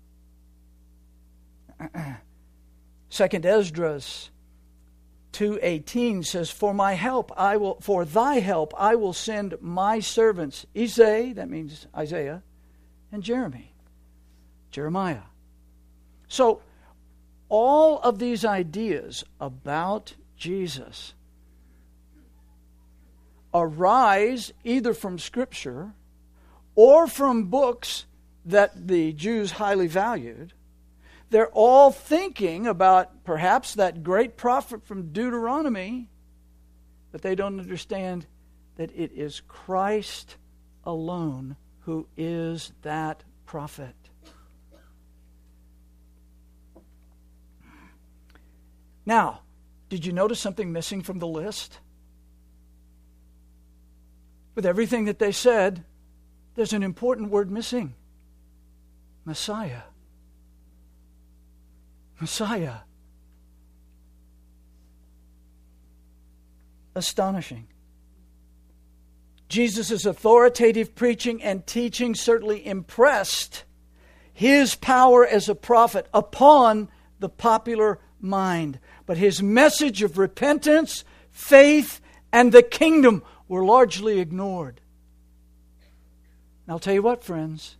2 Esdras 2:18 says, For thy help I will send my servants, Isai, that means Isaiah, and Jeremiah. So, all of these ideas about Jesus arise either from Scripture or from books that the Jews highly valued. They're all thinking about perhaps that great prophet from Deuteronomy, but they don't understand that it is Christ alone who is that prophet. Now, did you notice something missing from the list? With everything that they said, there's an important word missing. Messiah. Messiah. Astonishing. Jesus' authoritative preaching and teaching certainly impressed his power as a prophet upon the popular mind. But his message of repentance, faith, and the kingdom were largely ignored. And I'll tell you what, friends.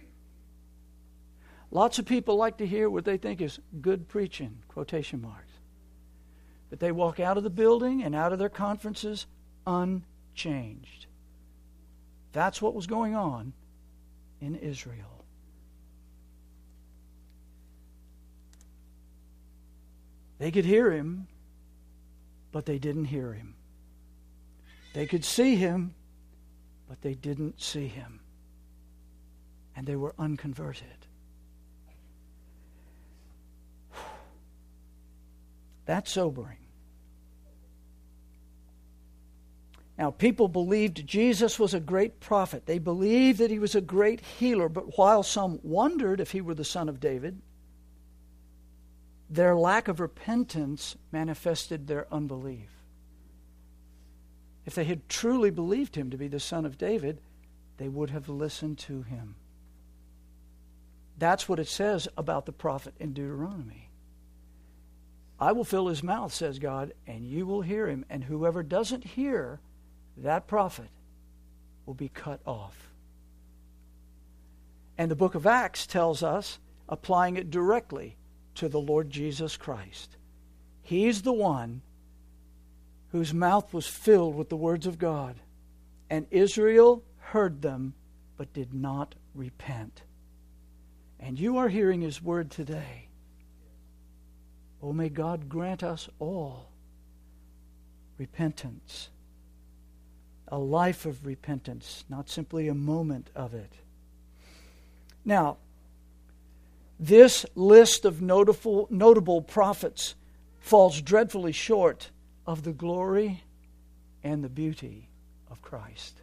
Lots of people like to hear what they think is good preaching, quotation marks. But they walk out of the building and out of their conferences unchanged. That's what was going on in Israel. They could hear him, but they didn't hear him. They could see him, but they didn't see him. And they were unconverted. That's sobering. Now, people believed Jesus was a great prophet. They believed that he was a great healer. But while some wondered if he were the son of David, their lack of repentance manifested their unbelief. If they had truly believed him to be the son of David, they would have listened to him. That's what it says about the prophet in Deuteronomy. I will fill his mouth, says God, and you will hear him. And whoever doesn't hear that prophet will be cut off. And the book of Acts tells us, applying it directly to the Lord Jesus Christ. He's the one whose mouth was filled with the words of God. And Israel heard them, but did not repent. And you are hearing his word today. Oh, may God grant us all repentance. A life of repentance, not simply a moment of it. Now, this list of notable prophets falls dreadfully short of the glory and the beauty of Christ.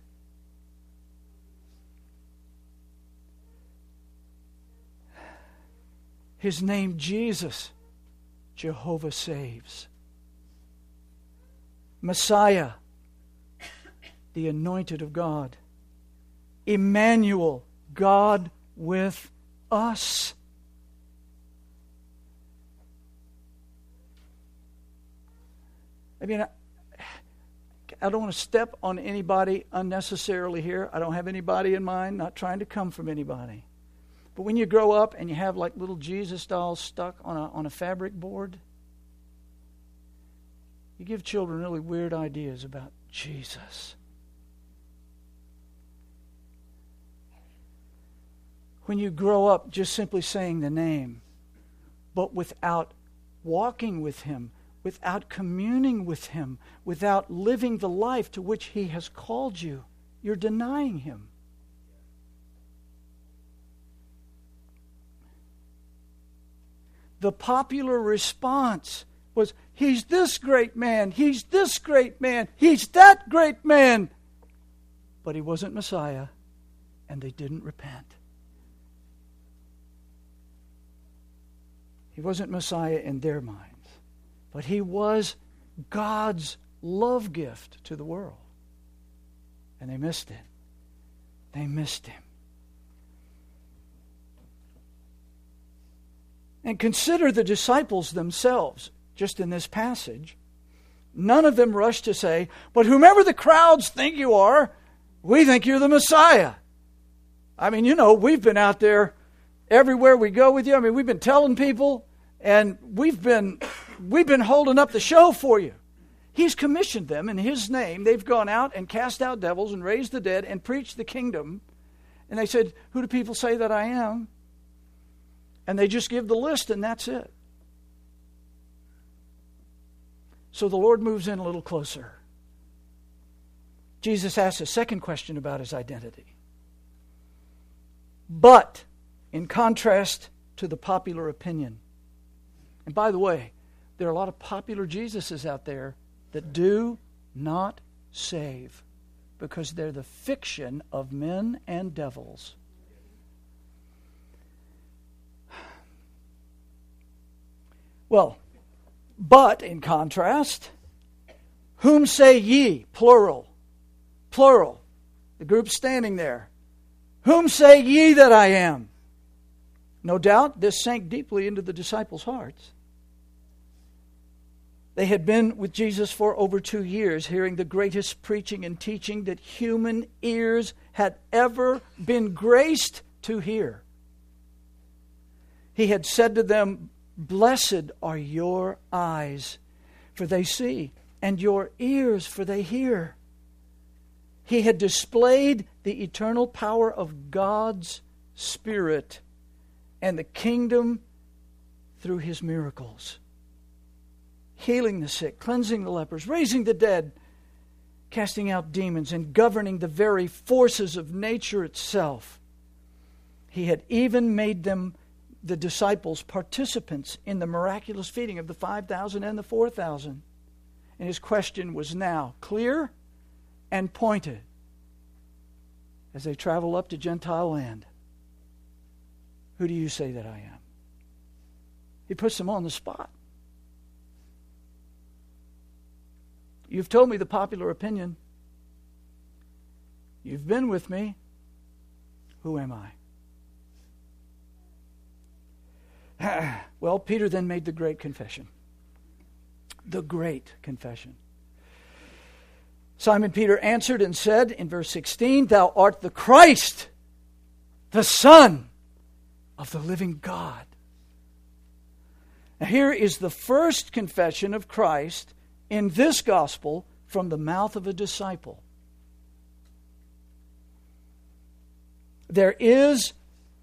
His name, Jesus, Jehovah saves. Messiah, the anointed of God. Emmanuel, God with us. I mean, I don't want to step on anybody unnecessarily here. I don't have anybody in mind, not trying to come from anybody. But when you grow up and you have like little Jesus dolls stuck on a fabric board, you give children really weird ideas about Jesus. When you grow up just simply saying the name, but without walking with Him, without communing with Him, without living the life to which He has called you, you're denying Him. The popular response was, He's this great man, He's this great man, He's that great man. But He wasn't Messiah, and they didn't repent. He wasn't Messiah in their minds, but He was God's love gift to the world. And they missed it. They missed Him. And consider the disciples themselves, just in this passage. None of them rushed to say, but whomever the crowds think you are, we think you're the Messiah. I mean, we've been out there everywhere we go with you. I mean, we've been telling people, and we've been holding up the show for you. He's commissioned them in His name. They've gone out and cast out devils and raised the dead and preached the kingdom. And they said, who do people say that I am? And they just give the list, and that's it. So the Lord moves in a little closer. Jesus asks a second question about His identity. But, in contrast to the popular opinion, and by the way, there are a lot of popular Jesuses out there that do not save because they're the fiction of men and devils. Well, but in contrast, whom say ye, plural, the group standing there, whom say ye that I am? No doubt this sank deeply into the disciples' hearts. They had been with Jesus for over 2 years, hearing the greatest preaching and teaching that human ears had ever been graced to hear. He had said to them, blessed are your eyes, for they see, and your ears, for they hear. He had displayed the eternal power of God's Spirit and the kingdom through His miracles. Healing the sick, cleansing the lepers, raising the dead, casting out demons, and governing the very forces of nature itself. He had even made them, the disciples, participants in the miraculous feeding of the 5,000 and the 4,000. And His question was now clear and pointed as they travel up to Gentile land. Who do you say that I am? He puts them on the spot. You've told me the popular opinion. You've been with me. Who am I? Well, Peter then made the great confession. The great confession. Simon Peter answered and said in verse 16, Thou art the Christ, the Son of the living God. Now here is the first confession of Christ in this gospel from the mouth of a disciple. There is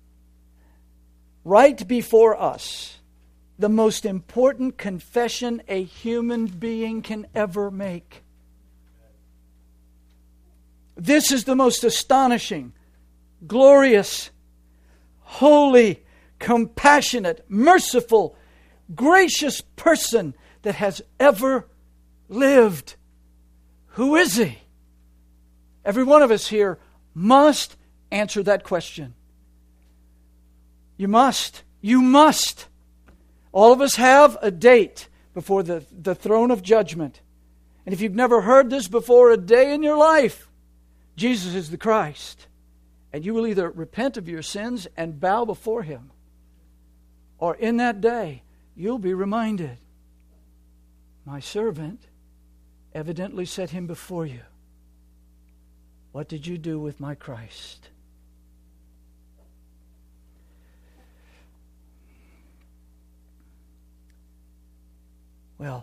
right before us the most important confession a human being can ever make. This is the most astonishing, glorious, holy, compassionate, merciful, gracious person that has ever lived. Who is He? Every one of us here must answer that question. You must. You must. All of us have a date before the throne of judgment. And if you've never heard this before a day in your life, Jesus is the Christ. And you will either repent of your sins and bow before Him, or in that day you'll be reminded, my servant evidently set him before you. What did you do with my Christ? Well,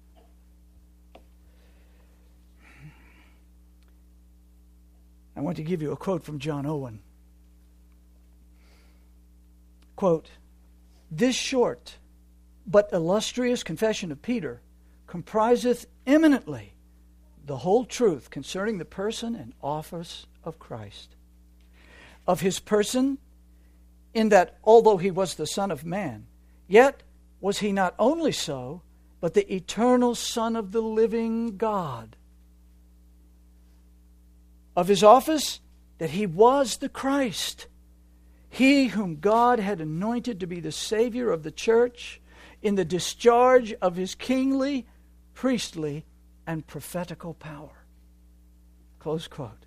I want to give you a quote from John Owen. Quote, "This short but illustrious confession of Peter compriseth eminently the whole truth concerning the person and office of Christ. Of His person, in that although He was the Son of Man, yet was He not only so, but the eternal Son of the living God. Of His office, that He was the Christ, He whom God had anointed to be the Savior of the church in the discharge of His kingly, priestly, and prophetical power." Close quote.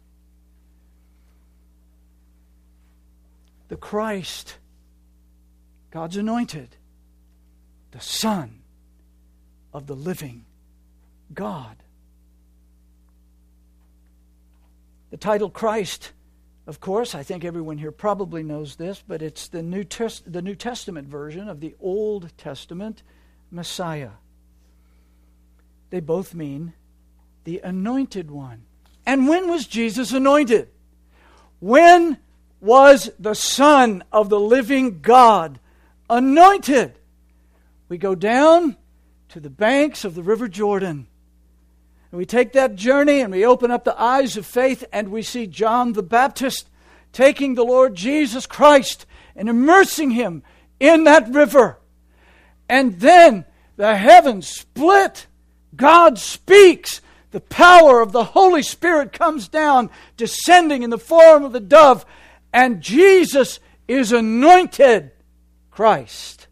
The Christ, God's anointed, the Son of the living God. The title Christ, of course, I think everyone here probably knows this, but it's the New Testament version of the Old Testament Messiah. They both mean the anointed one. And when was Jesus anointed? When was the Son of the living God anointed? We go down to the banks of the River Jordan. And we take that journey and we open up the eyes of faith and we see John the Baptist taking the Lord Jesus Christ and immersing Him in that river. And then the heavens split. God speaks. The power of the Holy Spirit comes down, descending in the form of the dove. And Jesus is anointed Christ.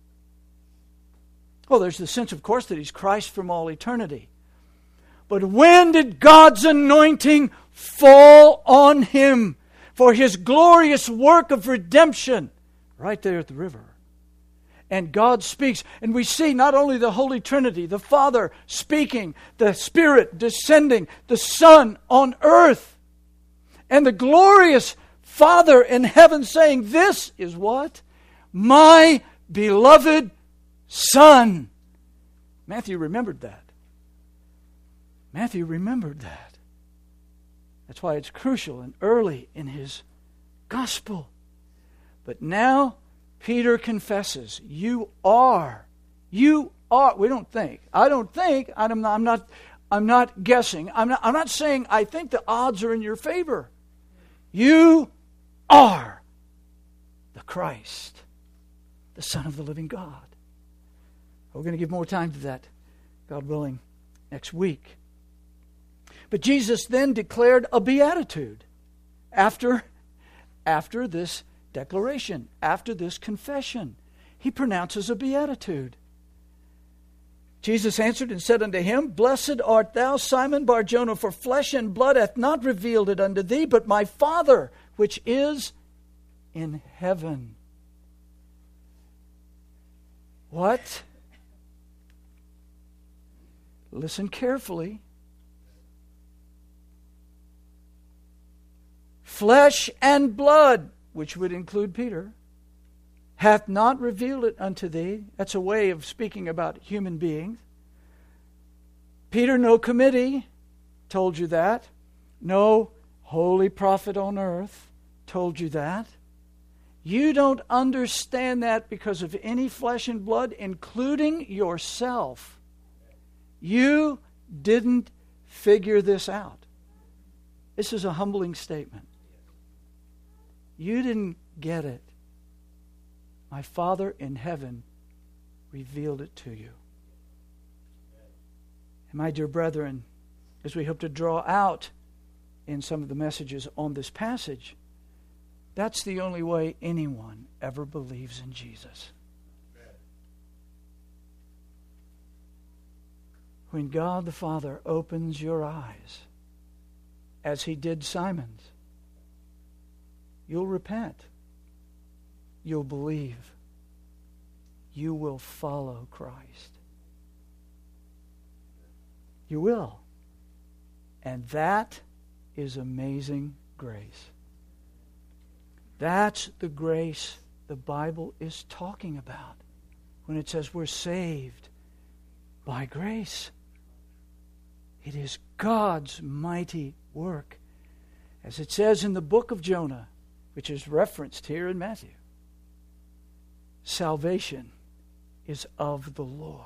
Well, there's the sense, of course, that He's Christ from all eternity. But when did God's anointing fall on Him for His glorious work of redemption? Right there at the river. And God speaks. And we see not only the Holy Trinity, the Father speaking, the Spirit descending, the Son on earth, and the glorious Father in heaven saying, "This is what? My beloved Son." Matthew remembered that. Matthew remembered that. That's why it's crucial and early in his gospel. But now Peter confesses, you are. We don't think. I don't think. I'm not guessing. I'm not saying I think the odds are in your favor. You are the Christ, the Son of the living God. We're going to give more time to that, God willing, next week. But Jesus then declared a beatitude after this declaration, after this confession. He pronounces a beatitude. Jesus answered and said unto him, "Blessed art thou, Simon Bar-Jonah, for flesh and blood hath not revealed it unto thee, but my Father which is in heaven." What? Listen carefully. Flesh and blood, which would include Peter, hath not revealed it unto thee. That's a way of speaking about human beings. Peter, no committee told you that. No holy prophet on earth told you that. You don't understand that because of any flesh and blood, including yourself. You didn't figure this out. This is a humbling statement. You didn't get it. My Father in heaven revealed it to you. And my dear brethren, as we hope to draw out in some of the messages on this passage, that's the only way anyone ever believes in Jesus. When God the Father opens your eyes, as He did Simon's, you'll repent. You'll believe. You will follow Christ. You will. And that is amazing grace. That's the grace the Bible is talking about when it says we're saved by grace. It is God's mighty work. As it says in the book of Jonah, which is referenced here in Matthew, salvation is of the Lord.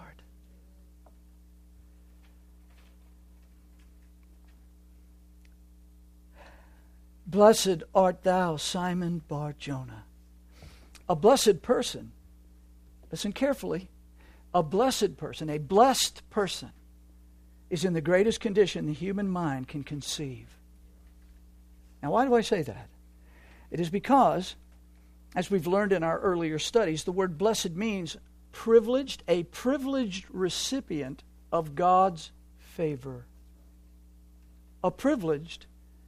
Blessed art thou, Simon Bar-Jonah. A blessed person, listen carefully, a blessed person, a blessed person, is in the greatest condition the human mind can conceive. Now, why do I say that? It is because, as we've learned in our earlier studies, the word blessed means privileged, a privileged recipient of God's favor. A privileged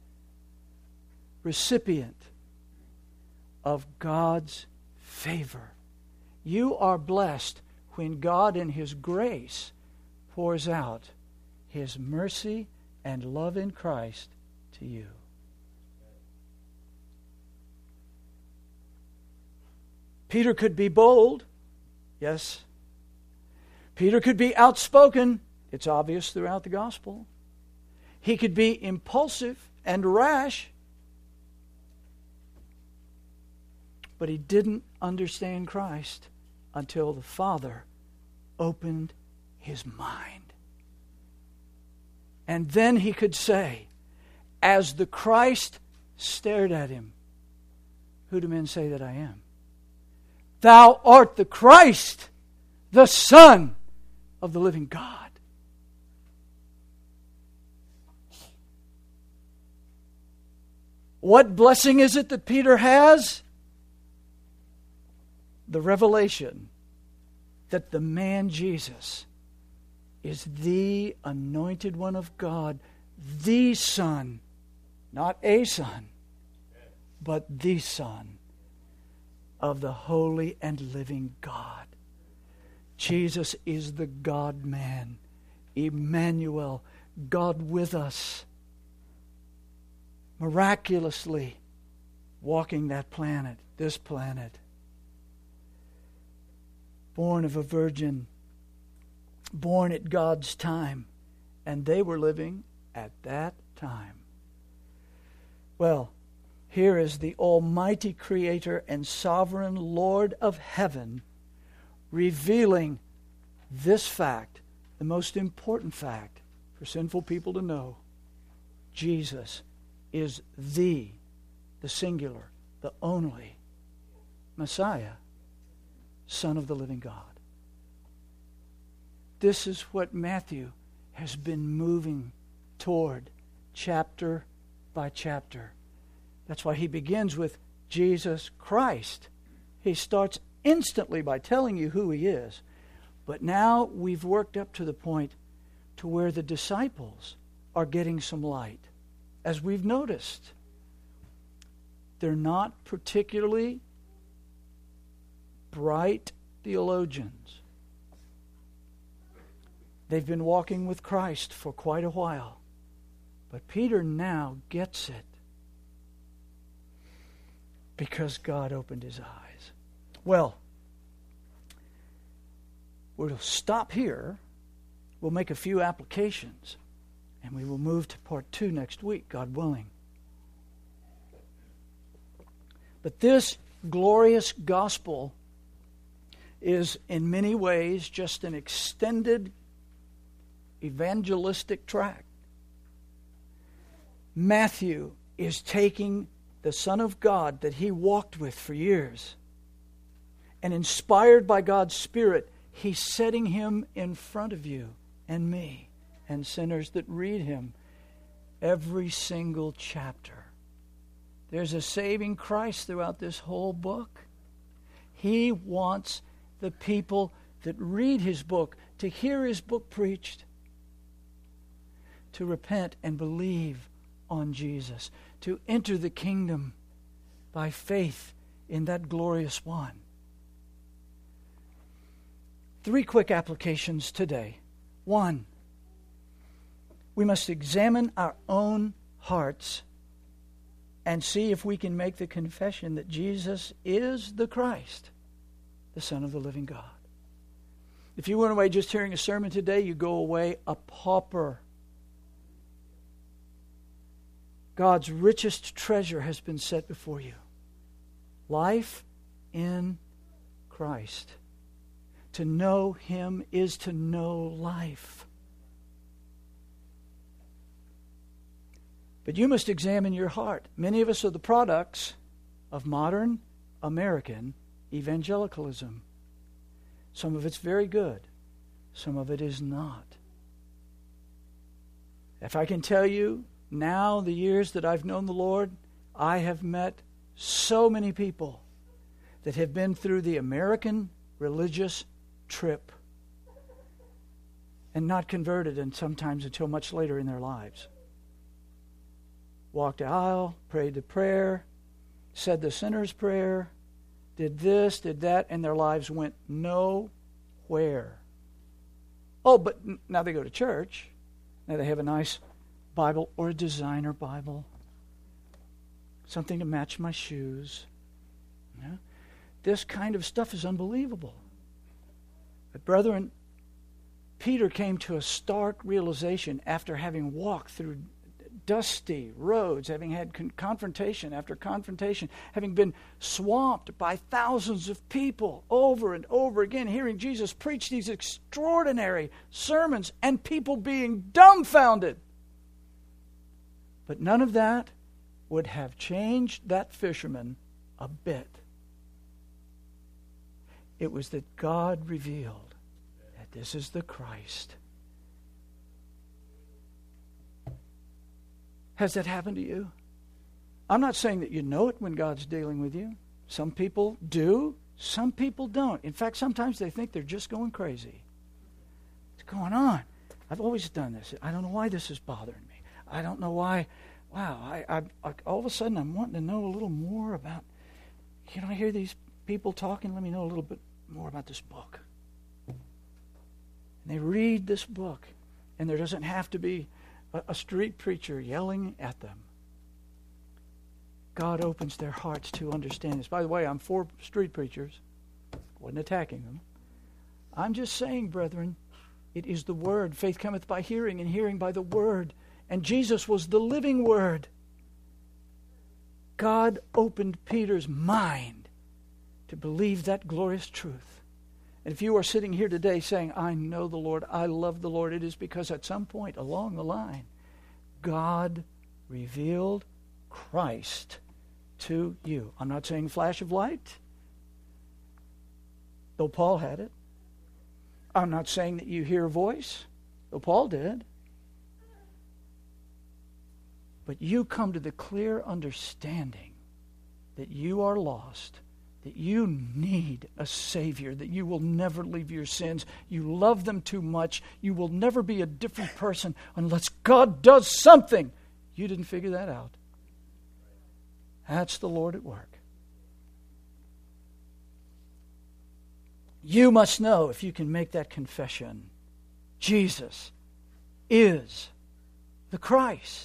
recipient of God's favor. You are blessed when God in His grace pours out His mercy and love in Christ to you. Peter could be bold. Yes. Peter could be outspoken. It's obvious throughout the gospel. He could be impulsive and rash. But he didn't understand Christ until the Father opened his mind. And then he could say, as the Christ stared at him, who do men say that I am? Thou art the Christ, the Son of the living God. What blessing is it that Peter has? The revelation that the man Jesus is the anointed one of God, the Son, not a son, but the Son of the holy and living God. Jesus is the God-man, Emmanuel, God with us, miraculously walking that planet, this planet. Born of a virgin, born at God's time, and they were living at that time. Well, here is the almighty Creator and sovereign Lord of heaven revealing this fact, the most important fact for sinful people to know. Jesus is the singular, the only Messiah, Son of the living God. This is what Matthew has been moving toward chapter by chapter. That's why he begins with Jesus Christ. He starts instantly by telling you who he is. But now we've worked up to the point to where the disciples are getting some light. As we've noticed, they're not particularly bright theologians. They've been walking with Christ for quite a while. But Peter now gets it because God opened his eyes. Well, we'll stop here. We'll make a few applications, and we will move to part 2 next week, God willing. But this glorious gospel is in many ways just an extended evangelistic tract. Matthew is taking the Son of God that he walked with for years, and inspired by God's Spirit, he's setting him in front of you and me and sinners that read him Every single chapter. There's a saving Christ throughout this whole book. He wants the people that read His book to hear His book preached, to repent and believe on Jesus, to enter the kingdom by faith in that glorious one. 3 quick applications today. 1, we must examine our own hearts and see if we can make the confession that Jesus is the Christ, the Son of the living God. If you went away just hearing a sermon today, you go away a pauper. God's richest treasure has been set before you. Life in Christ. To know Him is to know life. But you must examine your heart. Many of us are the products of modern American evangelicalism. Some of it's very good. Some of it is not. If I can tell you, now the years that I've known the Lord, I have met so many people that have been through the American religious trip and not converted, and sometimes until much later in their lives. Walked the aisle, prayed the prayer, said the sinner's prayer, did this, did that, and their lives went nowhere. Oh, but now they go to church. Now they have a nice Bible or a designer Bible. Something to match my shoes. Yeah? This kind of stuff is unbelievable. But brethren, Peter came to a stark realization after having walked through dusty roads, having had confrontation after confrontation, having been swamped by thousands of people over and over again, hearing Jesus preach these extraordinary sermons and people being dumbfounded. But none of that would have changed that fisherman a bit. It was that God revealed that this is the Christ. Has that happened to you? I'm not saying that you know it when God's dealing with you. Some people do, some people don't. In fact, sometimes they think they're just going crazy. What's going on? I've always done this. I don't know why this is bothering me. I don't know why. Wow, I all of a sudden I'm wanting to know a little more about, I hear these people talking, let me know a little bit more about this book. And they read this book, and there doesn't have to be a street preacher yelling at them. God opens their hearts to understand this. By the way, I'm for street preachers. Wasn't attacking them. I'm just saying, brethren, it is the Word. Faith cometh by hearing, and hearing by the Word. And Jesus was the living Word. God opened Peter's mind to believe that glorious truth. And if you are sitting here today saying, I know the Lord, I love the Lord, it is because at some point along the line, God revealed Christ to you. I'm not saying flash of light, though Paul had it. I'm not saying that you hear a voice, though Paul did. But you come to the clear understanding that you are lost, that you need a Savior, that you will never leave your sins. You love them too much. You will never be a different person unless God does something. You didn't figure that out. That's the Lord at work. You must know, if you can make that confession, Jesus is the Christ.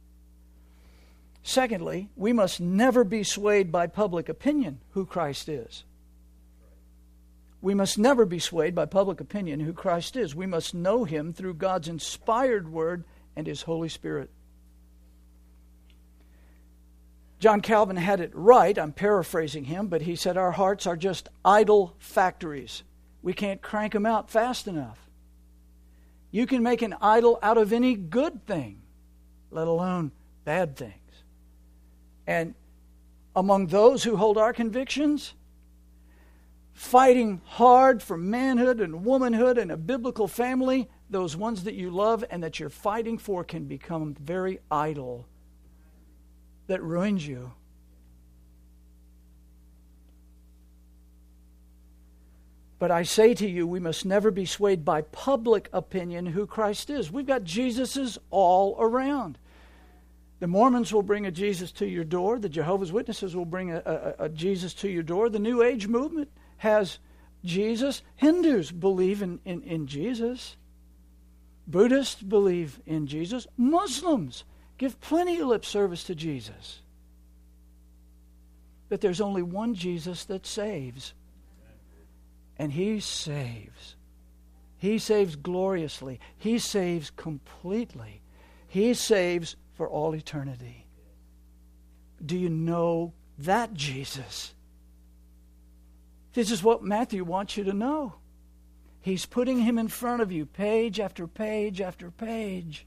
Secondly, we must never be swayed by public opinion who Christ is. We must never be swayed by public opinion who Christ is. We must know Him through God's inspired Word and His Holy Spirit. John Calvin had it right. I'm paraphrasing him, but he said our hearts are just idol factories. We can't crank them out fast enough. You can make an idol out of any good thing, let alone bad things. And among those who hold our convictions, fighting hard for manhood and womanhood and a biblical family, those ones that you love and that you're fighting for can become very idle, that ruins you. But I say to you, we must never be swayed by public opinion who Christ is. We've got Jesuses all around. The Mormons will bring a Jesus to your door. The Jehovah's Witnesses will bring a Jesus to your door. The New Age movement has Jesus. Hindus believe in Jesus. Buddhists believe in Jesus. Muslims give plenty of lip service to Jesus. But there's only one Jesus that saves. And He saves. He saves gloriously. He saves completely. He saves for all eternity. Do you know that Jesus? This is what Matthew wants you to know. He's putting Him in front of you, page after page after page.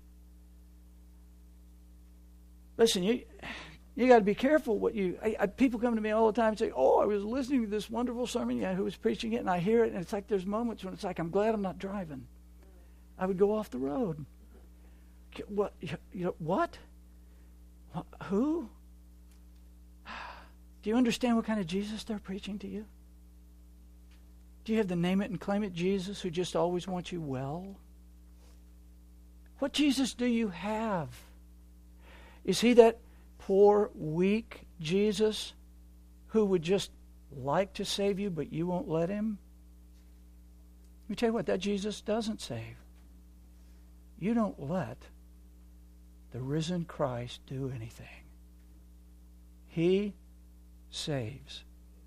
Listen, you got to be careful what you... people come to me all the time and say, oh, I was listening to this wonderful sermon, who was preaching it, and I hear it, and it's like there's moments when it's like, I'm glad I'm not driving. I would go off the road. What? What? Who? Do you understand what kind of Jesus they're preaching to you? Do you have the name it and claim it Jesus who just always wants you well? What Jesus do you have? Is He that poor, weak Jesus who would just like to save you, but you won't let Him? Let me tell you what, that Jesus doesn't save. You don't let the risen Christ do anything. He saves.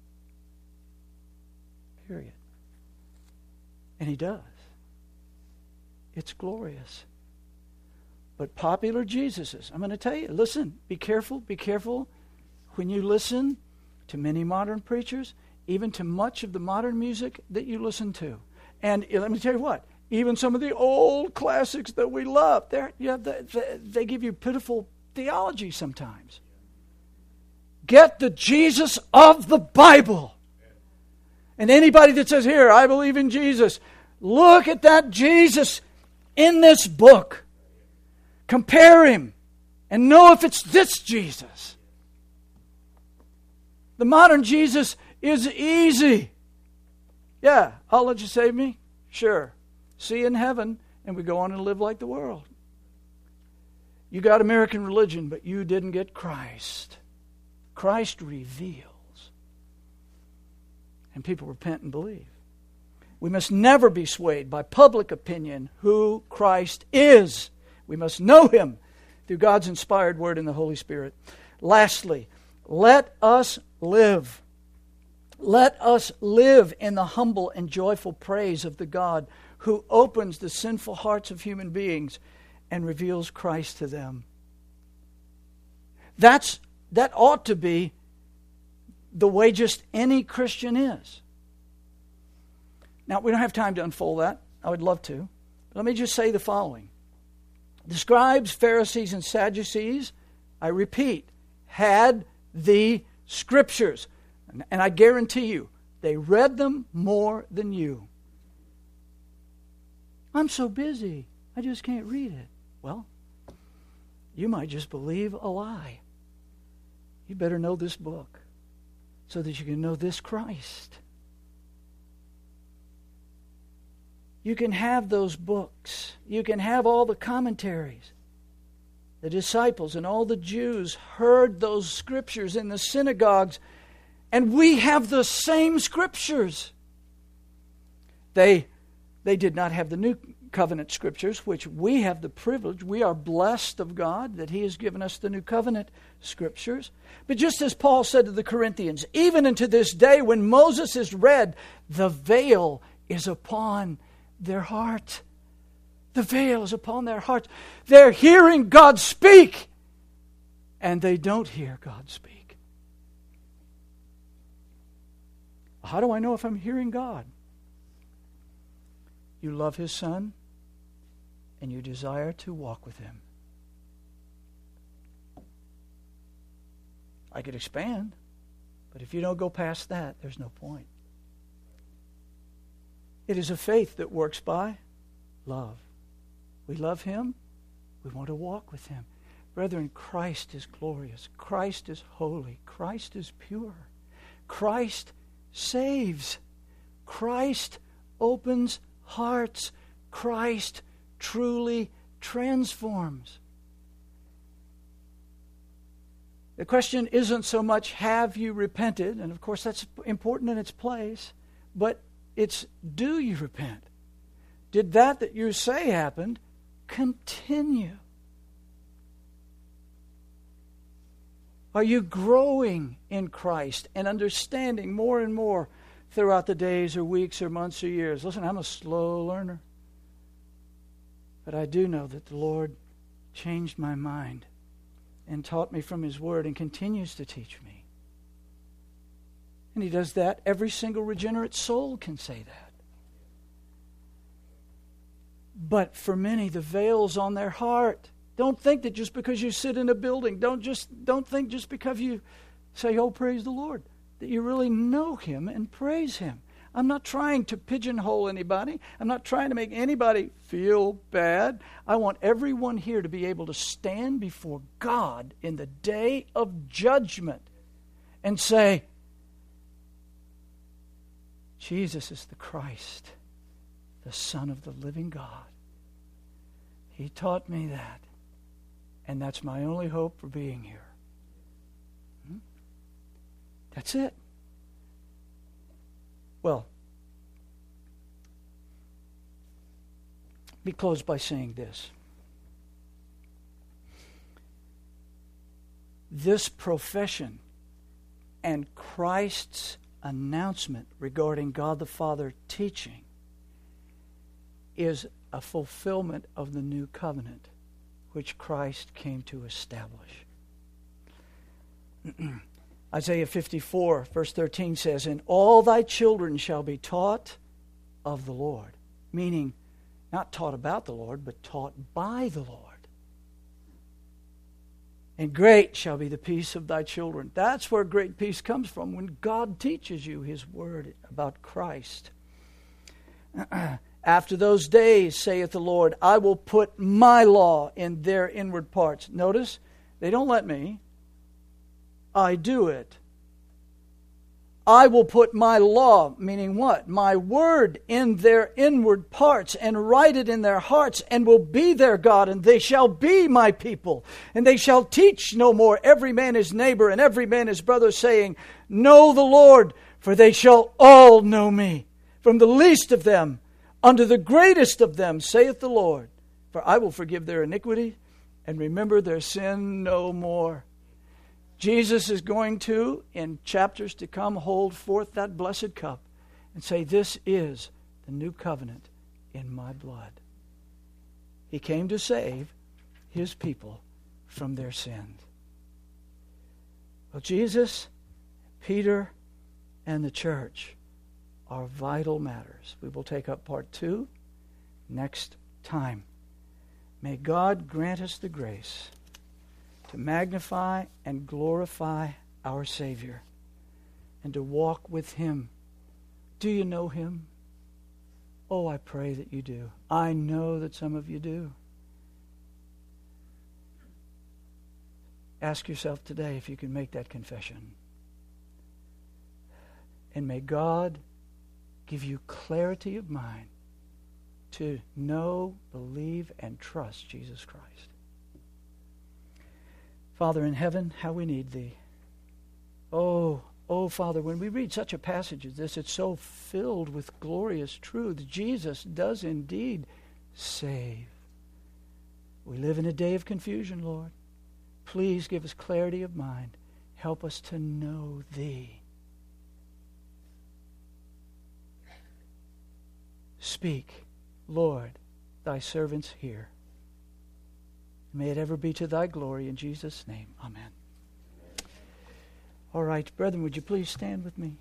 Period. And He does. It's glorious. But popular Jesuses, I'm going to tell you, listen, be careful when you listen to many modern preachers, even to much of the modern music that you listen to. And let me tell you what, even some of the old classics that we love, they give you pitiful theology sometimes. Get the Jesus of the Bible. And anybody that says, here, I believe in Jesus, look at that Jesus in this book. Compare Him and know if it's this Jesus. The modern Jesus is easy. Yeah, I'll let you save me. Sure. See you in heaven, and we go on and live like the world. You got American religion, but you didn't get Christ. Christ reveals. And people repent and believe. We must never be swayed by public opinion who Christ is. We must know Him through God's inspired Word and the Holy Spirit. Lastly, let us live. Let us live in the humble and joyful praise of the God who opens the sinful hearts of human beings and reveals Christ to them. That ought to be the way just any Christian is. Now, we don't have time to unfold that. I would love to. But let me just say the following. The scribes, Pharisees, and Sadducees, I repeat, had the Scriptures. And I guarantee you, they read them more than you. I'm so busy, I just can't read it. Well, you might just believe a lie. You better know this book so that you can know this Christ. You can have those books. You can have all the commentaries. The disciples and all the Jews heard those Scriptures in the synagogues, and we have the same Scriptures. They did not have the New Covenant Scriptures, which we have the privilege. We are blessed of God that He has given us the New Covenant Scriptures. But just as Paul said to the Corinthians, even unto this day when Moses is read, the veil is upon their heart. The veil is upon their hearts. They're hearing God speak, and they don't hear God speak. How do I know if I'm hearing God? You love His Son, and you desire to walk with Him. I could expand, but if you don't go past that, there's no point. It is a faith that works by love. We love Him. We want to walk with Him. Brethren, Christ is glorious. Christ is holy. Christ is pure. Christ saves. Christ opens hearts. Christ truly transforms. The question isn't so much, have you repented? And of course that's important in its place. But it's, do you repent? Did that you say happened continue? Are you growing in Christ and understanding more and more throughout the days or weeks or months or years? Listen, I'm a slow learner. But I do know that the Lord changed my mind and taught me from His Word and continues to teach me. And He does that. Every single regenerate soul can say that. But for many, the veil's on their heart. Don't think that just because you sit in a building, don't think just because you say, oh, praise the Lord, that you really know Him and praise Him. I'm not trying to pigeonhole anybody. I'm not trying to make anybody feel bad. I want everyone here to be able to stand before God in the day of judgment and say, Jesus is the Christ, the Son of the living God. He taught me that. And that's my only hope for being here. That's it. Well, let me close by saying this. This profession and Christ's announcement regarding God the Father teaching is a fulfillment of the new covenant which Christ came to establish. Isaiah 54, verse 13 says, and all thy children shall be taught of the Lord. Meaning, not taught about the Lord, but taught by the Lord. And great shall be the peace of thy children. That's where great peace comes from, when God teaches you His Word about Christ. After those days, saith the Lord, I will put my law in their inward parts. Notice, they don't let me. I do it. I will put my law, meaning what? My word in their inward parts and write it in their hearts, and will be their God, and they shall be my people. And they shall teach no more every man his neighbor and every man his brother, saying, know the Lord, for they shall all know me, from the least of them unto the greatest of them, saith the Lord. For I will forgive their iniquity and remember their sin no more. Jesus is going to, in chapters to come, hold forth that blessed cup and say, this is the new covenant in my blood. He came to save His people from their sins. Well, Jesus, Peter, and the church are vital matters. We will take up part 2 next time. May God grant us the grace to magnify and glorify our Savior and to walk with Him. Do you know Him? Oh, I pray that you do. I know that some of you do. Ask yourself today if you can make that confession. And may God give you clarity of mind to know, believe, and trust Jesus Christ. Father in heaven, how we need Thee. Oh, Father, when we read such a passage as this, it's so filled with glorious truth. Jesus does indeed save. We live in a day of confusion, Lord. Please give us clarity of mind. Help us to know Thee. Speak, Lord, Thy servants hear. May it ever be to Thy glory, in Jesus' name. Amen. All right, brethren, would you please stand with me?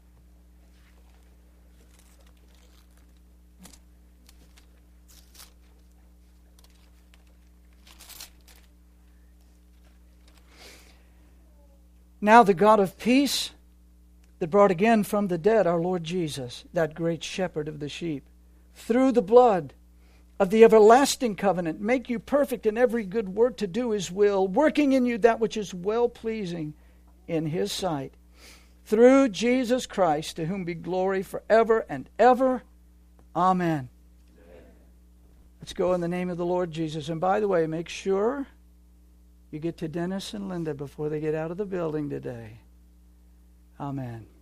Now the God of peace, that brought again from the dead our Lord Jesus, that great shepherd of the sheep, through the blood of the everlasting covenant, make you perfect in every good work to do His will, working in you that which is well-pleasing in His sight. Through Jesus Christ, to whom be glory forever and ever. Amen. Let's go in the name of the Lord Jesus. And by the way, make sure you get to Dennis and Linda before they get out of the building today. Amen.